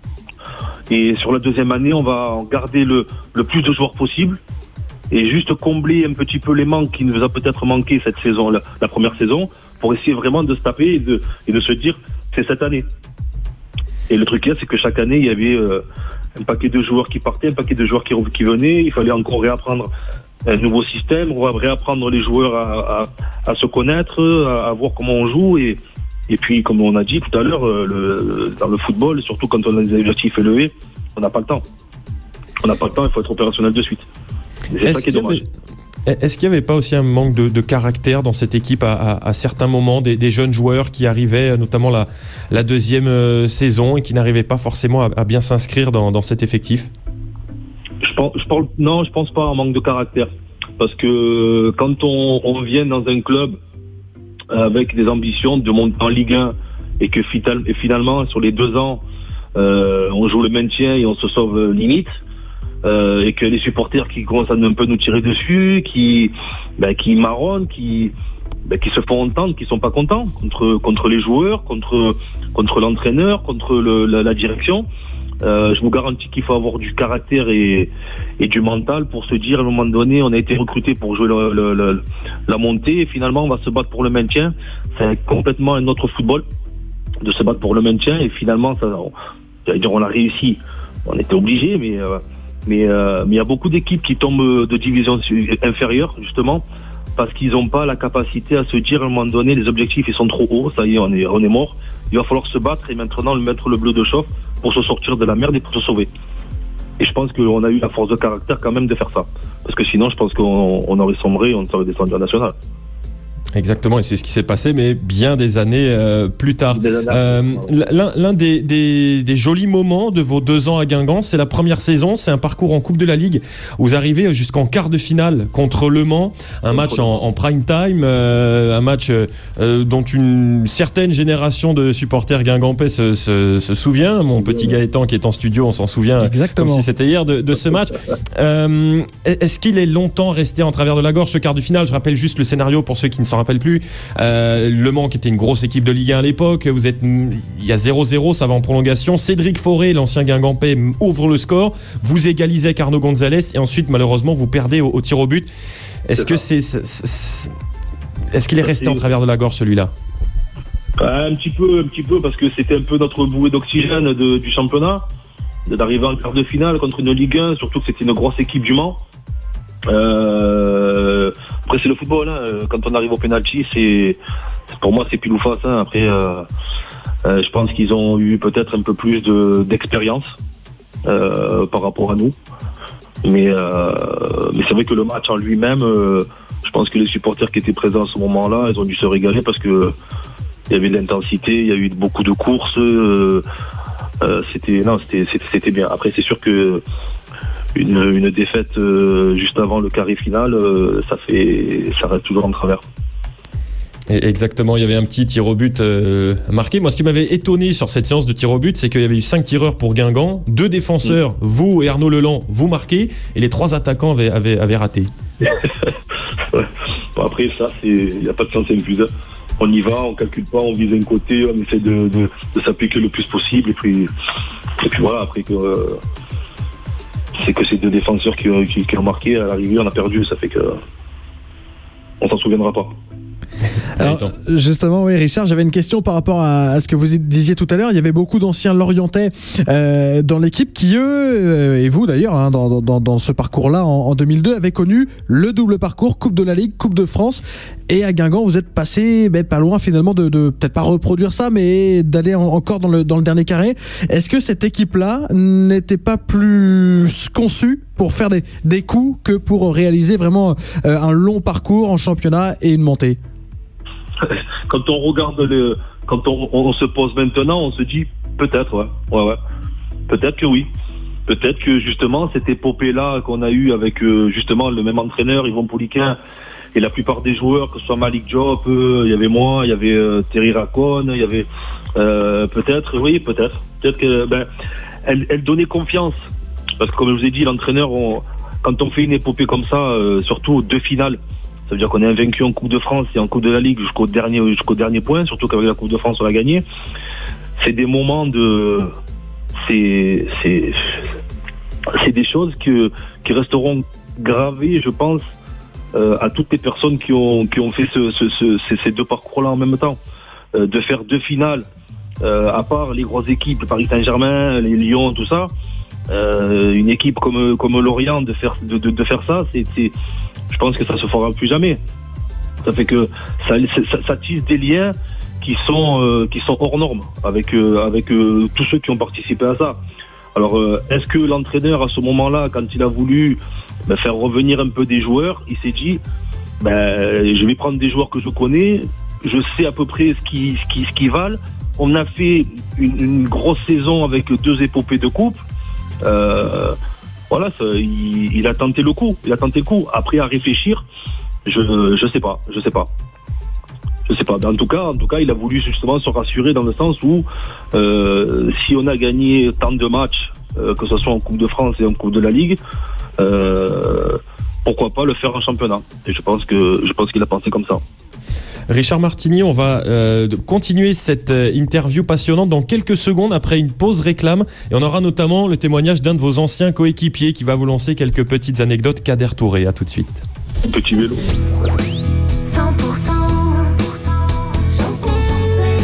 Et sur la deuxième année, on va garder le plus de joueurs possible. Et juste combler un petit peu les manques qui nous a peut-être manqué cette saison, la première saison, pour essayer vraiment de se taper et de se dire c'est cette année. Et le truc c'est que chaque année il y avait un paquet de joueurs qui partaient, un paquet de joueurs qui venaient, il fallait encore réapprendre un nouveau système, on va réapprendre les joueurs à se connaître, à voir comment on joue et puis comme on a dit tout à l'heure, dans le football, surtout quand on a des objectifs élevés, on n'a pas le temps. On n'a pas le temps, il faut être opérationnel de suite. C'est ça qui est dommage. Est-ce qu'il n'y avait pas aussi un manque de caractère dans cette équipe à certains moments, des jeunes joueurs qui arrivaient, notamment la deuxième saison, et qui n'arrivaient pas forcément à bien s'inscrire dans cet effectif ? Non, je pense pas à un manque de caractère. Parce que quand on vient dans un club avec des ambitions de monter en Ligue 1 et que finalement, sur les 2 ans, on joue le maintien et on se sauve limite, et que les supporters qui commencent à un peu nous tirer dessus, qui marronnent, qui se font entendre, qui sont pas contents contre les joueurs, contre l'entraîneur, contre la direction. Je vous garantis qu'il faut avoir du caractère et du mental pour se dire à un moment donné, on a été recruté pour jouer la montée et finalement on va se battre pour le maintien. C'est complètement un autre football de se battre pour le maintien et finalement on a réussi. On était obligé, mais il y a beaucoup d'équipes qui tombent de division inférieure justement parce qu'ils n'ont pas la capacité à se dire à un moment donné les objectifs ils sont trop hauts, ça y est on est mort, il va falloir se battre et maintenant mettre le bleu de chauffe pour se sortir de la merde et pour se sauver. Et je pense qu'on a eu la force de caractère quand même de faire ça, parce que sinon je pense qu'on aurait sombré, on serait descendu en national. Exactement, et c'est ce qui s'est passé, mais bien des années plus tard. L'un des jolis moments de vos 2 ans à Guingamp, c'est la première saison, c'est un parcours en Coupe de la Ligue. Vous arrivez jusqu'en quart de finale contre Le Mans, un match en prime time, un match dont une certaine génération de supporters guingampais se souvient. Mon petit Gaëtan qui est en studio, on s'en souvient. Exactement. Comme si c'était hier de ce match. Est-ce qu'il est longtemps resté en travers de la gorge ce quart de finale ? Je rappelle juste le scénario pour ceux qui ne s'en rappelle plus. Le Mans qui était une grosse équipe de Ligue 1 à l'époque, il y a 0-0, ça va en prolongation. Cédric Fauré, l'ancien Guingampais, ouvre le score, vous égalisez avec Arnaud Gonzalez et ensuite malheureusement vous perdez au tir au but. Est-ce qu'il est resté en travers de la gorge celui-là ? Un petit peu parce que c'était un peu notre bouée d'oxygène du championnat, d'arriver en quart de finale contre une Ligue 1, surtout que c'était une grosse équipe du Mans. Après c'est le football, hein. Quand on arrive au penalty, pour moi c'est pile ou face, hein. Après je pense qu'ils ont eu peut-être un peu plus d'expérience par rapport à nous, mais c'est vrai que le match en lui-même, je pense que les supporters qui étaient présents à ce moment-là, ils ont dû se régaler parce que il y avait de l'intensité, il y a eu beaucoup de courses, c'était bien. Après c'est sûr que une défaite juste avant le carré final, ça reste toujours en travers. Exactement, il y avait un petit tir au but marqué. Moi, ce qui m'avait étonné sur cette séance de tir au but, c'est qu'il y avait eu 5 tireurs pour Guingamp, 2 défenseurs, vous et Arnaud Leland, vous marquez, et les 3 attaquants avaient raté. Bon, après, ça, il n'y a pas de sens infuse. On y va, on calcule pas, on vise un côté, on essaie de s'appliquer le plus possible, et puis voilà, après que... c'est que ces 2 défenseurs qui ont marqué, à l'arrivée on a perdu, ça fait que on s'en souviendra pas. Alors, justement, oui, Richard, j'avais une question par rapport à ce que vous disiez tout à l'heure. Il y avait beaucoup d'anciens Lorientais dans l'équipe qui, eux, et vous d'ailleurs, hein, dans ce parcours-là, en 2002, avaient connu le double parcours, Coupe de la Ligue, Coupe de France. Et à Guingamp, vous êtes passé pas loin finalement de peut-être pas reproduire ça, mais d'aller encore dans le dernier carré. Est-ce que cette équipe-là n'était pas plus conçue pour faire des coups que pour réaliser vraiment un long parcours en championnat et une montée? Quand on regarde quand on se pose maintenant, on se dit peut-être, ouais. Peut-être que oui. Peut-être que justement cette épopée-là qu'on a eue avec justement le même entraîneur, Yvon Pouliquin, et la plupart des joueurs, que ce soit Malik Diop, il y avait moi, il y avait Thierry Racone, il y avait peut-être que elle donnait confiance. Parce que comme je vous ai dit, l'entraîneur, quand on fait une épopée comme ça, surtout 2 finales, ça veut dire qu'on est invaincu en Coupe de France et en Coupe de la Ligue jusqu'au dernier point, surtout qu'avec la Coupe de France on l'a gagné. C'est des moments c'est des choses qui resteront gravées, je pense, à toutes les personnes qui ont fait ces 2 parcours-là en même temps. De faire 2 finales, à part les grosses équipes, le Paris Saint-Germain, les Lyon, tout ça, une équipe comme Lorient, de faire ça, je pense que ça se fera plus jamais. Ça fait que ça tisse des liens qui sont hors normes avec tous ceux qui ont participé à ça. Alors, est-ce que l'entraîneur, à ce moment-là, quand il a voulu faire revenir un peu des joueurs, il s'est dit je vais prendre des joueurs que je connais, je sais à peu près ce qu'ils valent. On a fait une grosse saison avec 2 épopées de coupe. Voilà, il a tenté le coup. Après, à réfléchir, je sais pas. En tout cas, il a voulu justement se rassurer dans le sens où si on a gagné tant de matchs, que ce soit en Coupe de France et en Coupe de la Ligue, pourquoi pas le faire en championnat. Et je pense qu'il a pensé comme ça. Richard Martini, on va continuer cette interview passionnante dans quelques secondes après une pause réclame. Et on aura notamment le témoignage d'un de vos anciens coéquipiers qui va vous lancer quelques petites anecdotes. Kader Touré, à tout de suite. Petit vélo. 100% chanson française.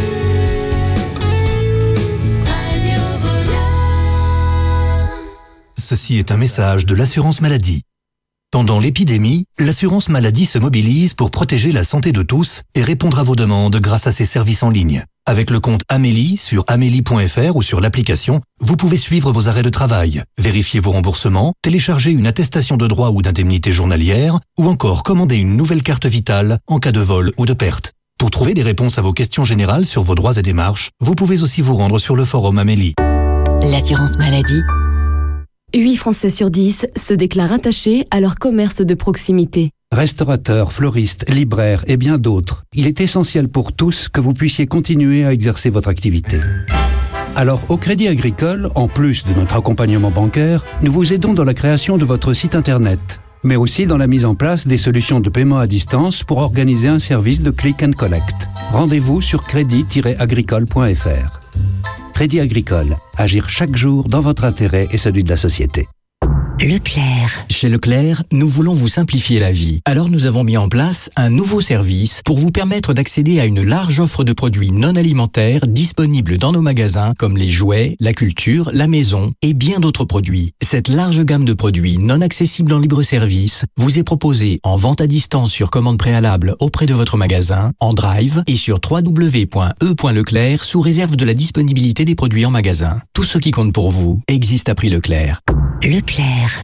Radio Bonheur. Ceci est un message de l'assurance maladie. Pendant l'épidémie, l'assurance maladie se mobilise pour protéger la santé de tous et répondre à vos demandes grâce à ses services en ligne. Avec le compte Amélie sur amélie.fr ou sur l'application, vous pouvez suivre vos arrêts de travail, vérifier vos remboursements, télécharger une attestation de droit ou d'indemnité journalière ou encore commander une nouvelle carte vitale en cas de vol ou de perte. Pour trouver des réponses à vos questions générales sur vos droits et démarches, vous pouvez aussi vous rendre sur le forum Amélie. L'assurance maladie. 8 Français sur 10 se déclarent attachés à leur commerce de proximité. Restaurateurs, fleuristes, libraires et bien d'autres, il est essentiel pour tous que vous puissiez continuer à exercer votre activité. Alors, au Crédit Agricole, en plus de notre accompagnement bancaire, nous vous aidons dans la création de votre site internet, mais aussi dans la mise en place des solutions de paiement à distance pour organiser un service de click and collect. Rendez-vous sur crédit-agricole.fr. Crédit Agricole, agir chaque jour dans votre intérêt et celui de la société. Leclerc. Chez Leclerc, nous voulons vous simplifier la vie. Alors nous avons mis en place un nouveau service pour vous permettre d'accéder à une large offre de produits non alimentaires disponibles dans nos magasins comme les jouets, la culture, la maison et bien d'autres produits. Cette large gamme de produits non accessibles en libre service vous est proposée en vente à distance sur commande préalable auprès de votre magasin, en drive et sur www.e.leclerc sous réserve de la disponibilité des produits en magasin. Tout ce qui compte pour vous existe à prix Leclerc. Leclerc.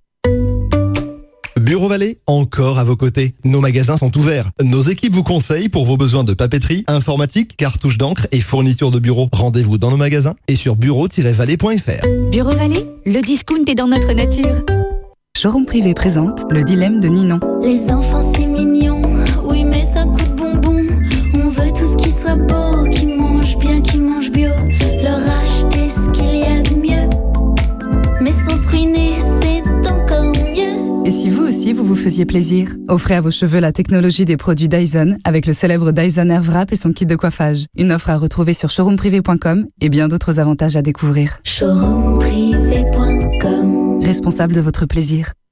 Bureau Vallée, encore à vos côtés. Nos magasins sont ouverts. Nos équipes vous conseillent pour vos besoins de papeterie, informatique, cartouches d'encre et fournitures de bureau. Rendez-vous dans nos magasins et sur bureau-vallée.fr. Bureau Vallée, le discount est dans notre nature. Showroom Privé présente le dilemme de Ninon. Les enfants c'est mignon, oui mais ça coûte bonbon. On veut tout ce qui soit beau, qui mange bien, qui mange bio. Leur acheter ce qu'il y a de mieux. Mais sans se ruiner, c'est encore mieux. Et si vous aussi, vous vous faisiez plaisir? Offrez à vos cheveux la technologie des produits Dyson avec le célèbre Dyson Airwrap et son kit de coiffage. Une offre à retrouver sur showroomprivé.com et bien d'autres avantages à découvrir. Showroomprivé.com. Responsable de votre plaisir.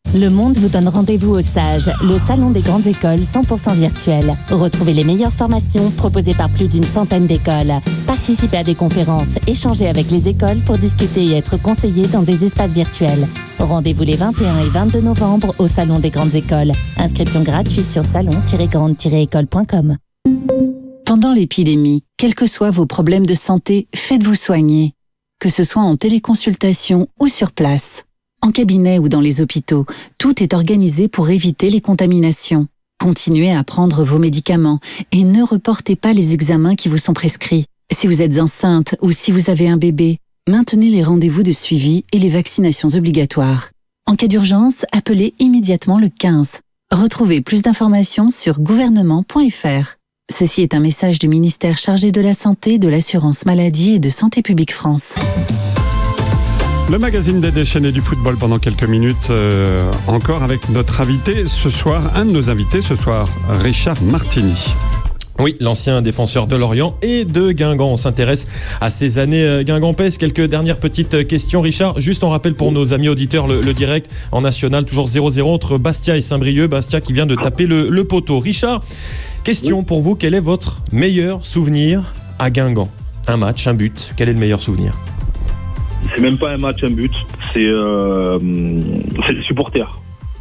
Le Monde vous donne rendez-vous au SAGE, le salon des grandes écoles 100% virtuel. Retrouvez les meilleures formations proposées par plus d'une centaine d'écoles. Participez à des conférences, échangez avec les écoles pour discuter et être conseillé dans des espaces virtuels. Rendez-vous les 21 et 22 novembre au salon des grandes écoles. Inscription gratuite sur salon-grande-école.com. Pendant l'épidémie, quels que soient vos problèmes de santé, faites-vous soigner. Que ce soit en téléconsultation ou sur place. En cabinet ou dans les hôpitaux, tout est organisé pour éviter les contaminations. Continuez à prendre vos médicaments et ne reportez pas les examens qui vous sont prescrits. Si vous êtes enceinte ou si vous avez un bébé, maintenez les rendez-vous de suivi et les vaccinations obligatoires. En cas d'urgence, appelez immédiatement le 15. Retrouvez plus d'informations sur gouvernement.fr. Ceci est un message du ministère chargé de la Santé, de l'Assurance Maladie et de Santé Publique France. Le magazine des déchaînés du football pendant quelques minutes, encore avec notre invité ce soir, un de nos invités ce soir, Richard Martini. Oui, l'ancien défenseur de Lorient et de Guingamp. On s'intéresse à ces années guingampaises. Quelques dernières petites questions. Richard, juste on rappelle pour nos amis auditeurs le direct en national, toujours 0-0 entre Bastia et Saint-Brieuc. Bastia qui vient de taper le poteau. Richard, question pour vous, quel est votre meilleur souvenir à Guingamp? Un match, un but, quel est le meilleur souvenir? C'est même pas un match, un but, c'est les supporters.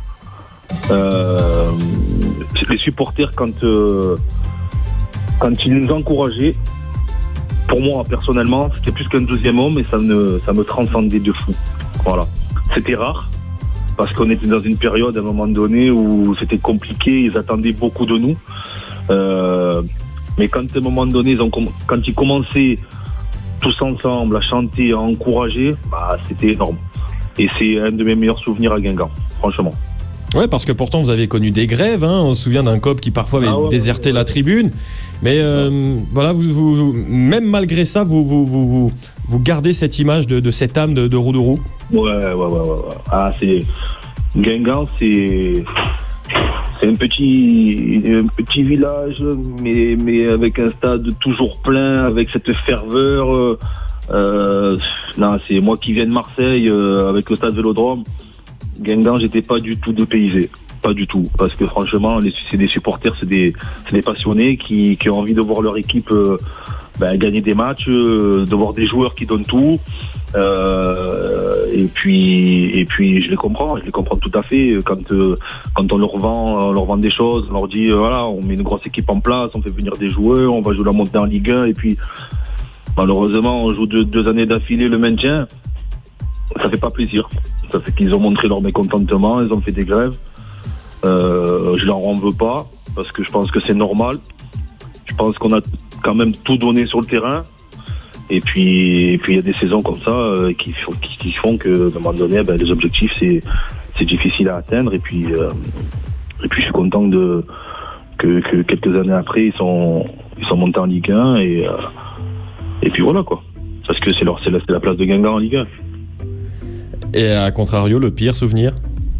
Les supporters quand ils nous encourageaient, pour moi personnellement, c'était plus qu'un deuxième homme et ça me transcendait de fou. Voilà. C'était rare parce qu'on était dans une période à un moment donné où c'était compliqué, ils attendaient beaucoup de nous. Mais quand à un moment donné, quand ils commençaient tous ensemble à chanter, à encourager, c'était énorme. Et c'est un de mes meilleurs souvenirs à Guingamp, franchement. Ouais, parce que pourtant vous avez connu des grèves, hein. On se souvient d'un COP qui parfois avait déserté la tribune. Mais voilà, vous, même malgré ça, vous gardez cette image de cette âme de Roudourou. Ouais. Ah, Guingamp, c'est un petit village, mais avec un stade toujours plein, avec cette ferveur. Là, c'est moi qui viens de Marseille, avec le stade Vélodrome. Guingamp, j'étais pas du tout dépaysé. Pas du tout. Parce que franchement, c'est des supporters, c'est des passionnés qui ont envie de voir leur équipe gagner des matchs, de voir des joueurs qui donnent tout. Et puis je les comprends tout à fait. Quand on leur vend des choses, on leur dit voilà, on met une grosse équipe en place, on fait venir des joueurs, on va jouer la montée en Ligue 1 et puis malheureusement on joue deux années d'affilée le maintien. Ça fait pas plaisir. Ça fait qu'ils ont montré leur mécontentement, ils ont fait des grèves. Je leur en veux pas parce que je pense que c'est normal. Je pense qu'on a quand même tout donné sur le terrain. Et puis il y a des saisons comme ça qui font que, à un moment donné, les objectifs c'est difficile à atteindre. Et puis je suis content que quelques années après ils sont montés en Ligue 1 et puis voilà quoi. Parce que c'est la place de Guingamp en Ligue 1. Et à contrario, le pire souvenir?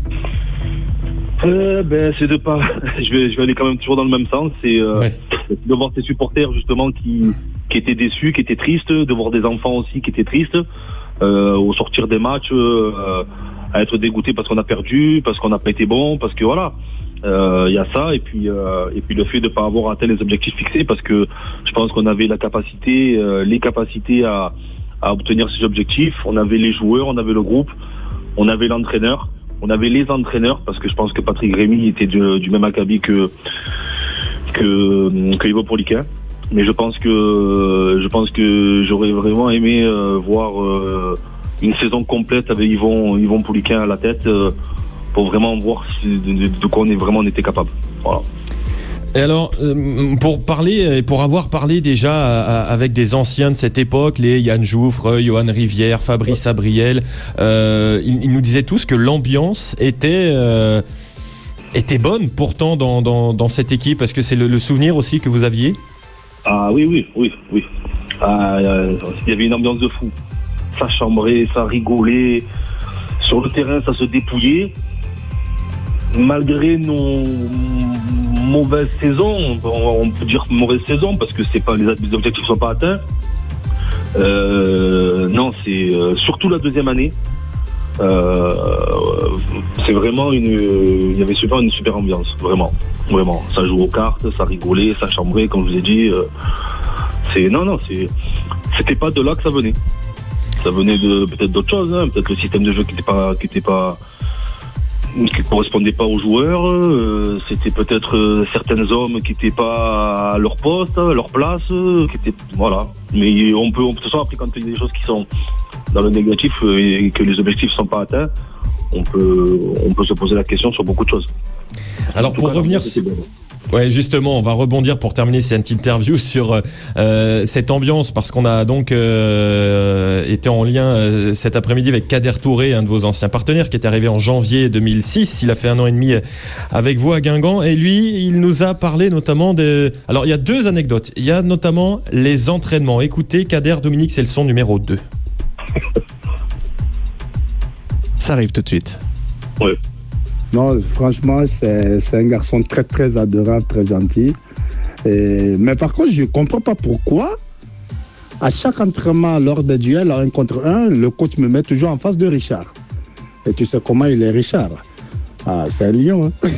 C'est de pas. Je vais aller quand même toujours dans le même sens. C'est de voir ces supporters justement qui étaient déçus, qui étaient tristes, de voir des enfants aussi qui étaient tristes au sortir des matchs, à être dégoûtés parce qu'on a perdu, parce qu'on n'a pas été bon, parce que voilà. Il y a ça et puis le fait de ne pas avoir atteint les objectifs fixés parce que je pense qu'on avait les capacités à obtenir ces objectifs. On avait les joueurs, on avait le groupe, on avait l'entraîneur. On avait les entraîneurs, parce que je pense que Patrick Rémy était du même acabit que Yvo Pourliquin. Mais je pense que j'aurais vraiment aimé voir une saison complète avec Yvon Pourliquin à la tête pour vraiment voir de quoi on était capable. Voilà. Et alors, pour avoir parlé déjà avec des anciens de cette époque, les Yann Jouffre, Johan Rivière, Fabrice Abriel, ils nous disaient tous que l'ambiance était bonne pourtant dans cette équipe. Est-ce que c'est le souvenir aussi que vous aviez? Ah oui. Il y avait une ambiance de fou. Ça chambrait, ça rigolait. Sur le terrain, ça se dépouillait. Malgré nos mauvaises saisons, on peut dire mauvaise saison parce que c'est pas les objectifs ne sont pas atteints. Non, c'est surtout la deuxième année. c'est vraiment il y avait une super ambiance, vraiment. Ça joue aux cartes, ça rigolait, ça chambrait, comme je vous ai dit. C'était pas de là que ça venait. Ça venait de peut-être d'autres choses, hein. Peut-être le système de jeu qui correspondait pas aux joueurs. C'était peut-être certains hommes qui n'étaient pas à leur poste, à leur place, voilà. Mais on peut de toute façon, après, quand il y a des choses qui sont dans le négatif et que les objectifs sont pas atteints, on peut se poser la question sur beaucoup de choses. Alors pour revenir, ouais, justement, on va rebondir pour terminer cette interview sur cette ambiance, parce qu'on a donc été en lien cet après-midi avec Kader Touré, un de vos anciens partenaires, qui est arrivé en janvier 2006. Il a fait 1 an et demi avec vous à Guingamp, et lui, il nous a parlé notamment de... Alors, il y a 2 anecdotes. Il y a notamment les entraînements. Écoutez, Kader, Dominique, c'est le son numéro 2. Ça arrive tout de suite. Ouais. Non, franchement, c'est un garçon très, très adorable, très gentil. Mais par contre, je ne comprends pas pourquoi, à chaque entraînement, lors des duels, 1 contre 1, le coach me met toujours en face de Richard. Et tu sais comment il est, Richard? Ah, c'est un lion. Hein.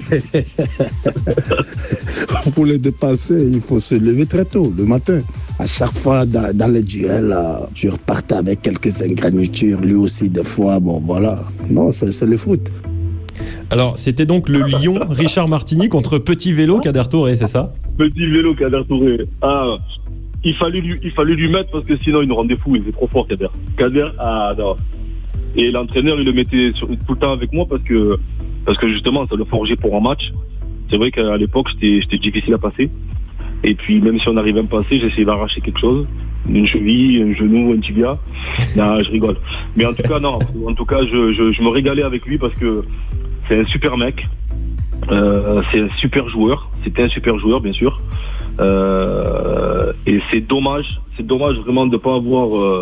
Pour le dépasser, il faut se lever très tôt, le matin. À chaque fois, dans les duels, je repartais avec quelques ingrénutures, lui aussi, des fois. Bon, voilà. Non, c'est le foot. Alors, c'était donc le lion Richard Martini contre Petit Vélo Kader Touré, c'est ça? Petit Vélo Kader Touré. Ah, il fallait lui mettre parce que sinon il nous rendait fou. Il était trop fort, Kader. Non. Et l'entraîneur, il le mettait tout le temps avec moi parce que justement, ça le forgeait pour un match. C'est vrai qu'à l'époque, j'étais difficile à passer. Et puis, même si on arrivait à me passer, j'essayais d'arracher quelque chose. Une cheville, un genou, un tibia. Non, je rigole. Mais en tout cas, non. En tout cas, je me régalais avec lui parce que c'est un super mec. C'est un super joueur. C'était un super joueur, bien sûr. Et c'est dommage vraiment de pas avoir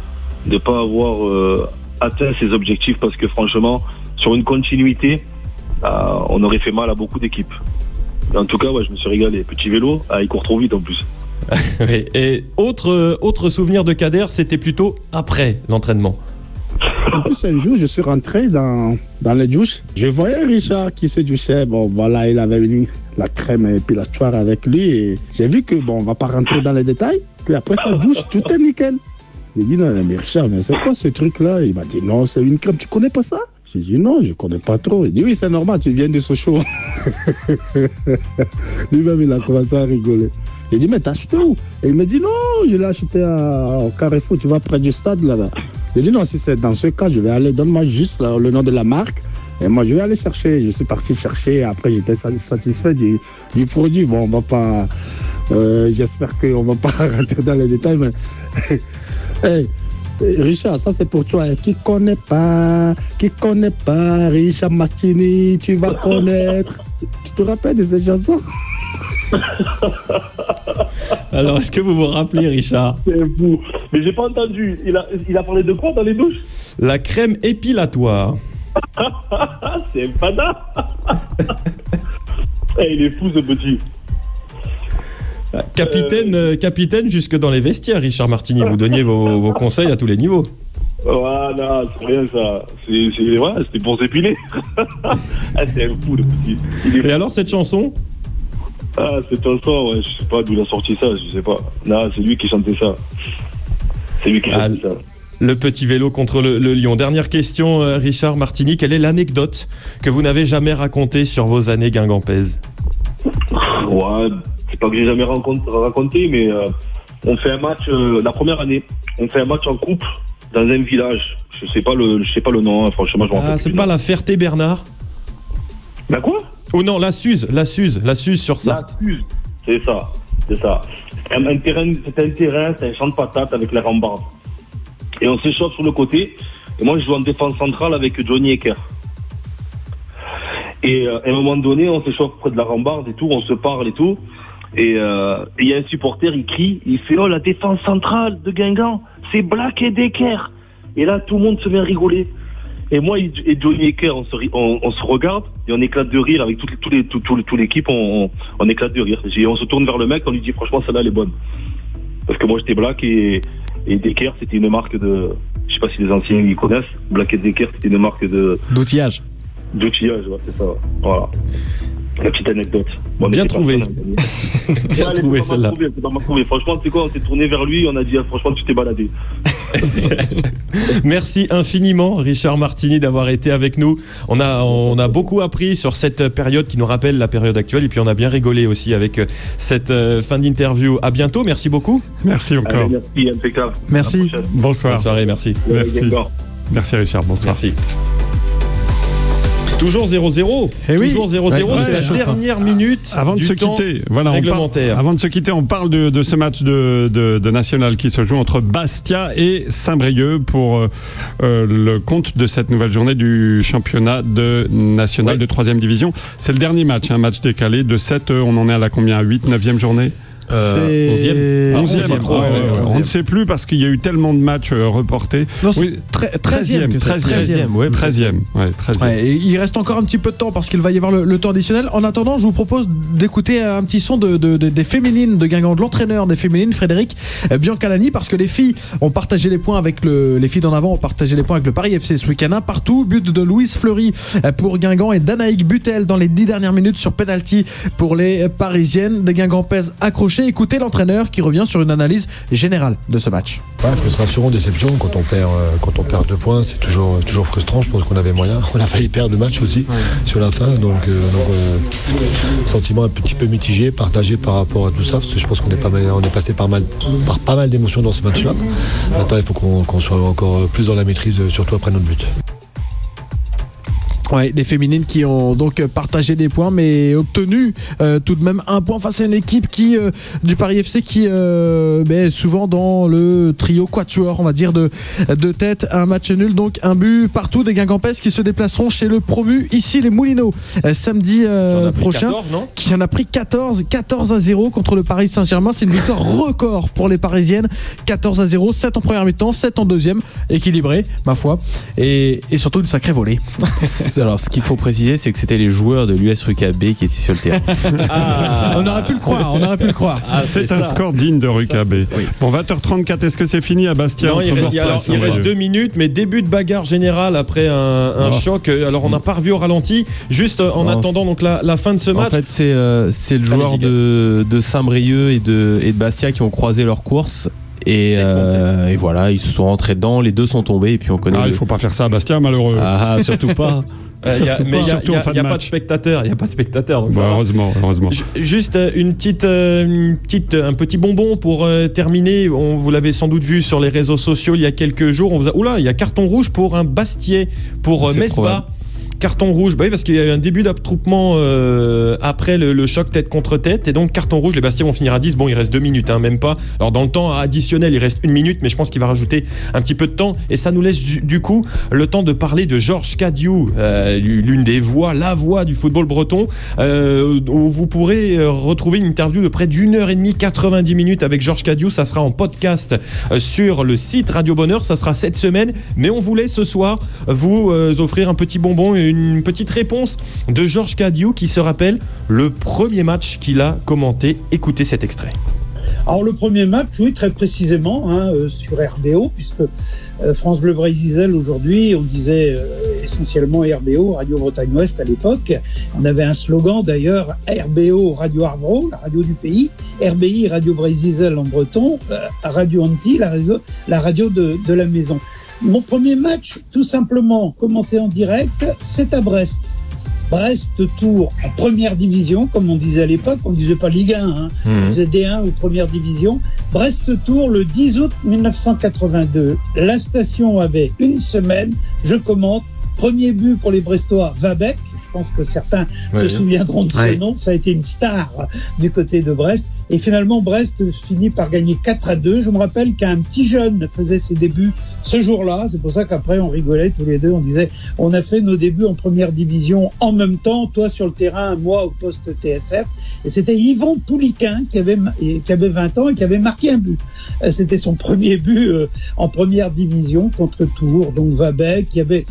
atteint ses objectifs, parce que franchement, sur une continuité, on aurait fait mal à beaucoup d'équipes. En tout cas, ouais, je me suis régalé. Petit Vélo, il court trop vite en plus. Et autre souvenir de Kader, c'était plutôt après l'entraînement. En plus, un jour, je suis rentré dans les douches. Je voyais Richard qui se douchait. Bon, voilà, il avait mis la crème épilatoire avec lui. Et j'ai vu que, bon, on va pas rentrer dans les détails. Puis après sa douche, tout est nickel. J'ai dit, non, mais Richard, mais c'est quoi ce truc-là? Il m'a dit, non, c'est une crème. Tu connais pas ça? J'ai dit, non, je connais pas trop. Il dit, oui, c'est normal, tu viens de Sochaux. Lui-même, il a commencé à rigoler. J'ai dit, mais t'as acheté où? Et il me dit, non, je l'ai acheté au Carrefour, tu vas près du stade là-bas. J'ai dit, non, si c'est dans ce cas, je vais aller, donne-moi juste le nom de la marque. Et moi, je vais aller chercher. Je suis parti chercher. Après, j'étais satisfait du produit. Bon, on va pas. J'espère qu'on va pas rentrer dans les détails, mais. Hey, Richard, ça c'est pour toi. Qui connaît pas Richard Martini, tu vas connaître. Tu te rappelles de ces chansons? Alors, est-ce que vous vous rappelez, Richard? C'est fou. Mais j'ai pas entendu. Il a parlé de quoi dans les douches? La crème épilatoire. C'est un fada. Il est fou, ce petit. Capitaine jusque dans les vestiaires, Richard Martini. Vous donniez vos conseils à tous les niveaux. Voilà, c'est rien ça. C'était pour s'épiler. C'est un fou, le petit. Et alors, cette chanson? Cette chanson, ouais, je sais pas d'où il a sorti ça, je sais pas. Non, c'est lui qui chantait ça. Ça. Le Petit Vélo contre le lion. Dernière question, Richard Martini. Quelle est l'anecdote que vous n'avez jamais racontée sur vos années guingampaises? Ouais, c'est pas que j'ai jamais raconté, mais on fait un match, la première année, on fait un match en coupe dans un village. Je sais pas le nom, hein, franchement, je m'en rappelle. C'est pas la Ferté-Bernard? Bah quoi? Oh non, la Suze sur Sarthe. La Suze, c'est ça. C'était un terrain, c'est un champ de patates avec la rambarde. Et on s'échauffe sur le côté. Et moi, je joue en défense centrale avec Johnny Ecker. Et à un moment donné, on s'échauffe près de la rambarde et tout, on se parle et tout. Et il y a un supporter, il crie, il fait « Oh, la défense centrale de Guingamp, c'est Black et Decker !» Et là, tout le monde se met à rigoler. Et moi et Johnny Ecker, on se regarde et on éclate de rire avec toute l'équipe, on éclate de rire. On se tourne vers le mec, on lui dit franchement celle-là elle est bonne. Parce que moi j'étais Black et Decker c'était une marque de Je sais pas si les anciens ils connaissent. Black & Decker, c'était une marque d'outillage. D'outillage, ouais, c'est ça. Voilà. La petite anecdote. Bon, bien trouvé. Bien trouvé celle-là. Franchement, c'est quoi, on s'est tourné vers lui, on a dit franchement tu t'es baladé. Merci infiniment Richard Martini d'avoir été avec nous. On a beaucoup appris sur cette période qui nous rappelle la période actuelle et puis on a bien rigolé aussi avec cette fin d'interview. À bientôt, merci beaucoup. Merci encore. Allez, merci, impeccable. Merci. Bonsoir. Bonne soirée, merci. Merci. Merci Richard, bonsoir. Merci. Toujours 0-0. Toujours 0-0, c'est la dernière minute avant de du se temps quitter. Voilà, réglementaire. Avant de se quitter, on parle de ce match de National qui se joue entre Bastia et Saint-Brieuc pour le compte de cette nouvelle journée du championnat de National de 3e division. C'est le dernier match, un match décalé de 7, on en est à la combien, 8, 9e journée? C'est 11e. On ne sait plus parce qu'il y a eu tellement de matchs reportés. Non, oui, 13e. Il reste encore un petit peu de temps parce qu'il va y avoir le temps additionnel. En attendant, je vous propose d'écouter un petit son des féminines de Guingamp, de l'entraîneur des féminines, Frédéric Biancalani, parce que les filles ont partagé les points avec les filles d'en avant ont partagé les points avec le Paris FC ce week-end. Partout, but de Louise Fleury pour Guingamp et d'Anaïque Butel dans les 10 dernières minutes sur penalty pour les Parisiennes. Des Guingampaises accrochées. Écoutez l'entraîneur qui revient sur une analyse générale de ce match. Frustration, déception, quand on perd 2 points, c'est toujours frustrant. Je pense qu'on avait moyen. On a failli perdre le match aussi sur la fin, donc sentiment un petit peu mitigé, partagé par rapport à tout ça, parce que je pense qu'on est passé par pas mal d'émotions dans ce match-là. Maintenant, il faut qu'on soit encore plus dans la maîtrise, surtout après notre but. Ouais, les féminines qui ont donc partagé des points mais obtenu tout de même un point face à une équipe du Paris FC qui est souvent dans le trio quatuor, on va dire, de tête. Un match nul, donc un but partout. Des Guingampaises qui se déplaceront chez le promu ici les Moulineaux samedi prochain, 14, non qui en a pris 14-0 contre le Paris Saint-Germain. C'est une victoire record pour les Parisiennes. 14-0, 7 en première mi-temps, 7 en deuxième, équilibré ma foi, et surtout une sacrée volée. Alors, ce qu'il faut préciser, c'est que c'était les joueurs de l'US-RUKB qui étaient sur le terrain. On aurait pu le croire. C'est un score digne de RUKB. Bon, 20h34, est-ce que c'est fini à Bastia? Non, il reste 2 minutes, mais début de bagarre générale après un choc. Alors, on n'a pas revu au ralenti. Juste en attendant donc la fin de ce match. En fait, c'est le joueur de Saint-Brieuc et de Bastia qui ont croisé leur course. Et voilà, ils se sont rentrés dedans, les deux sont tombés et puis on connaît. Il faut pas faire ça à Bastia, malheureux. Surtout pas. Il n'y a pas de spectateurs. Heureusement. Juste un petit bonbon pour terminer. Vous l'avez sans doute vu sur les réseaux sociaux il y a quelques jours. Il y a carton rouge pour un Bastiais, pour Mesbah. Carton rouge, oui, parce qu'il y a eu un début d'attroupement après le choc tête contre tête, et donc carton rouge, les Bastiais vont finir à 10. Bon, il reste 2 minutes, même pas. Alors dans le temps additionnel, il reste 1 minute, mais je pense qu'il va rajouter un petit peu de temps, et ça nous laisse du coup le temps de parler de Georges Cadiou, l'une des voix, la voix du football breton, où vous pourrez retrouver une interview de près d'1h30, 90 minutes avec Georges Cadiou. Ça sera en podcast sur le site Radio Bonheur, ça sera cette semaine, mais on voulait ce soir vous offrir un petit bonbon, une petite réponse de Georges Cadiou qui se rappelle le premier match qu'il a commenté. Écoutez cet extrait. Alors le premier match, oui, très précisément, sur RBO, puisque France Bleu Brésil aujourd'hui, on disait essentiellement RBO, Radio Bretagne Ouest à l'époque. On avait un slogan d'ailleurs, RBO, Radio Arvro, la radio du pays, RBI, Radio Brésil en breton, Radio Anti, la radio de la maison. Mon premier match, tout simplement commenté en direct, c'est à Brest. Brest-Tours en première division, comme on disait à l'époque, on ne disait pas Ligue 1, on disait D1 ou première division. Brest-Tours le 10 août 1982. La station avait 1 semaine, je commente. Premier but pour les Brestois, Vabec. Je pense que certains se souviendront de ce nom. Ça a été une star du côté de Brest. Et finalement, Brest finit par gagner 4-2. Je me rappelle qu'un petit jeune faisait ses débuts ce jour-là. C'est pour ça qu'après, on rigolait tous les deux. On disait, on a fait nos débuts en première division en même temps. Toi sur le terrain, moi au poste TSF. Et c'était Yvon Pouliquin qui avait 20 ans et qui avait marqué un but. C'était son premier but en première division contre Tours. Donc Vabec, il y avait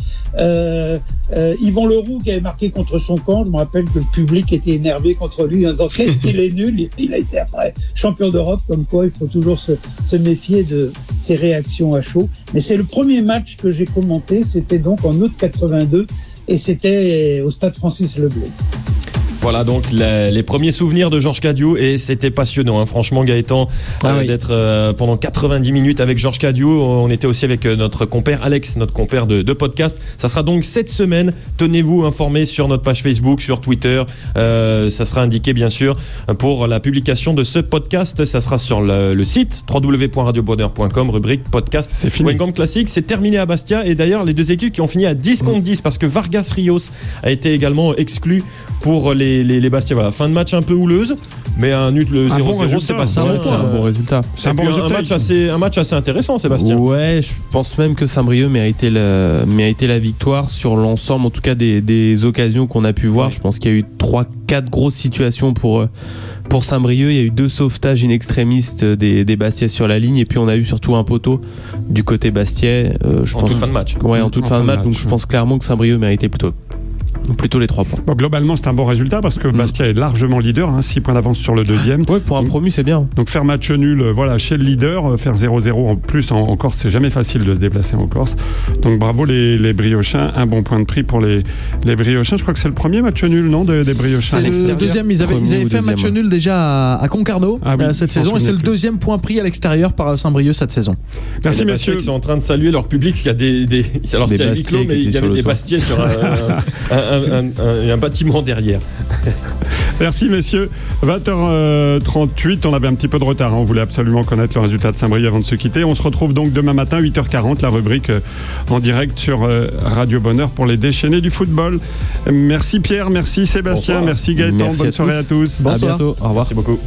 Yvon Leroux qui avait marqué contre son camp. Je me rappelle que le public était énervé contre lui en disant qu'est-ce qu'il est nul. Il a été après champion d'Europe, comme quoi il faut toujours se méfier de ses réactions à chaud. Mais c'est le premier match que j'ai commenté, c'était donc en août 82 et c'était au stade Francis Leblay. Voilà donc les premiers souvenirs de Georges Cadieux et c'était passionnant, hein. Franchement Gaëtan, d'être pendant 90 minutes avec Georges Cadieux. On était aussi avec notre compère Alex, notre compère de podcast. Ça sera donc cette semaine, tenez-vous informés sur notre page Facebook, sur Twitter, ça sera indiqué bien sûr pour la publication de ce podcast. Ça sera sur le site www.radiobonheur.com, rubrique podcast. C'est fini. Weingand Classique, c'est terminé à Bastia et d'ailleurs les deux équipes qui ont fini à 10 contre 10 parce que Vargas Rios a été également exclu pour les Bastia. Voilà, fin de match un peu houleuse, mais un nul 0-0, c'est pas ça. C'est un bon résultat. C'est un match assez intéressant, Sébastien. Ouais, je pense même que Saint-Brieuc méritait la victoire sur l'ensemble, en tout cas des occasions qu'on a pu voir. Je pense qu'il y a eu 3-4 grosses situations pour Saint-Brieuc. Il y a eu 2 sauvetages in extremis des Bastiais sur la ligne, et puis on a eu surtout un poteau du côté Bastiais. Toute fin de match. Ouais, en toute fin de match. Donc je pense clairement que Saint-Brieuc méritait plutôt les 3 points. Bon, globalement, c'est un bon résultat parce que Bastia est largement leader, 6 points d'avance sur le deuxième. Ouais, pour un promu, c'est bien. Donc faire match nul, chez le leader, faire 0-0 en plus en Corse, c'est jamais facile de se déplacer en Corse. Donc bravo les Briochins, un bon point de prix pour les Briochins. Je crois que c'est le premier match nul, non, des Briochins. C'est le deuxième. Ils avaient fait un match nul déjà à Concarneau cette saison, et c'est le deuxième point pris à l'extérieur par Saint-Brieuc cette saison. Merci messieurs. Ils sont en train de saluer leur public, parce qu'il y a alors c'était à huis clos, mais il y avait des Bastiais sur un bâtiment derrière. Merci messieurs. 20h38, on avait un petit peu de retard, on voulait absolument connaître le résultat de Saint-Brieuc avant de se quitter. On se retrouve donc demain matin 8h40, la rubrique en direct sur Radio Bonheur pour les déchaînés du football. Merci Pierre, merci Sébastien, merci Gaëtan, bonne soirée à tous. À bientôt, au revoir. Merci beaucoup.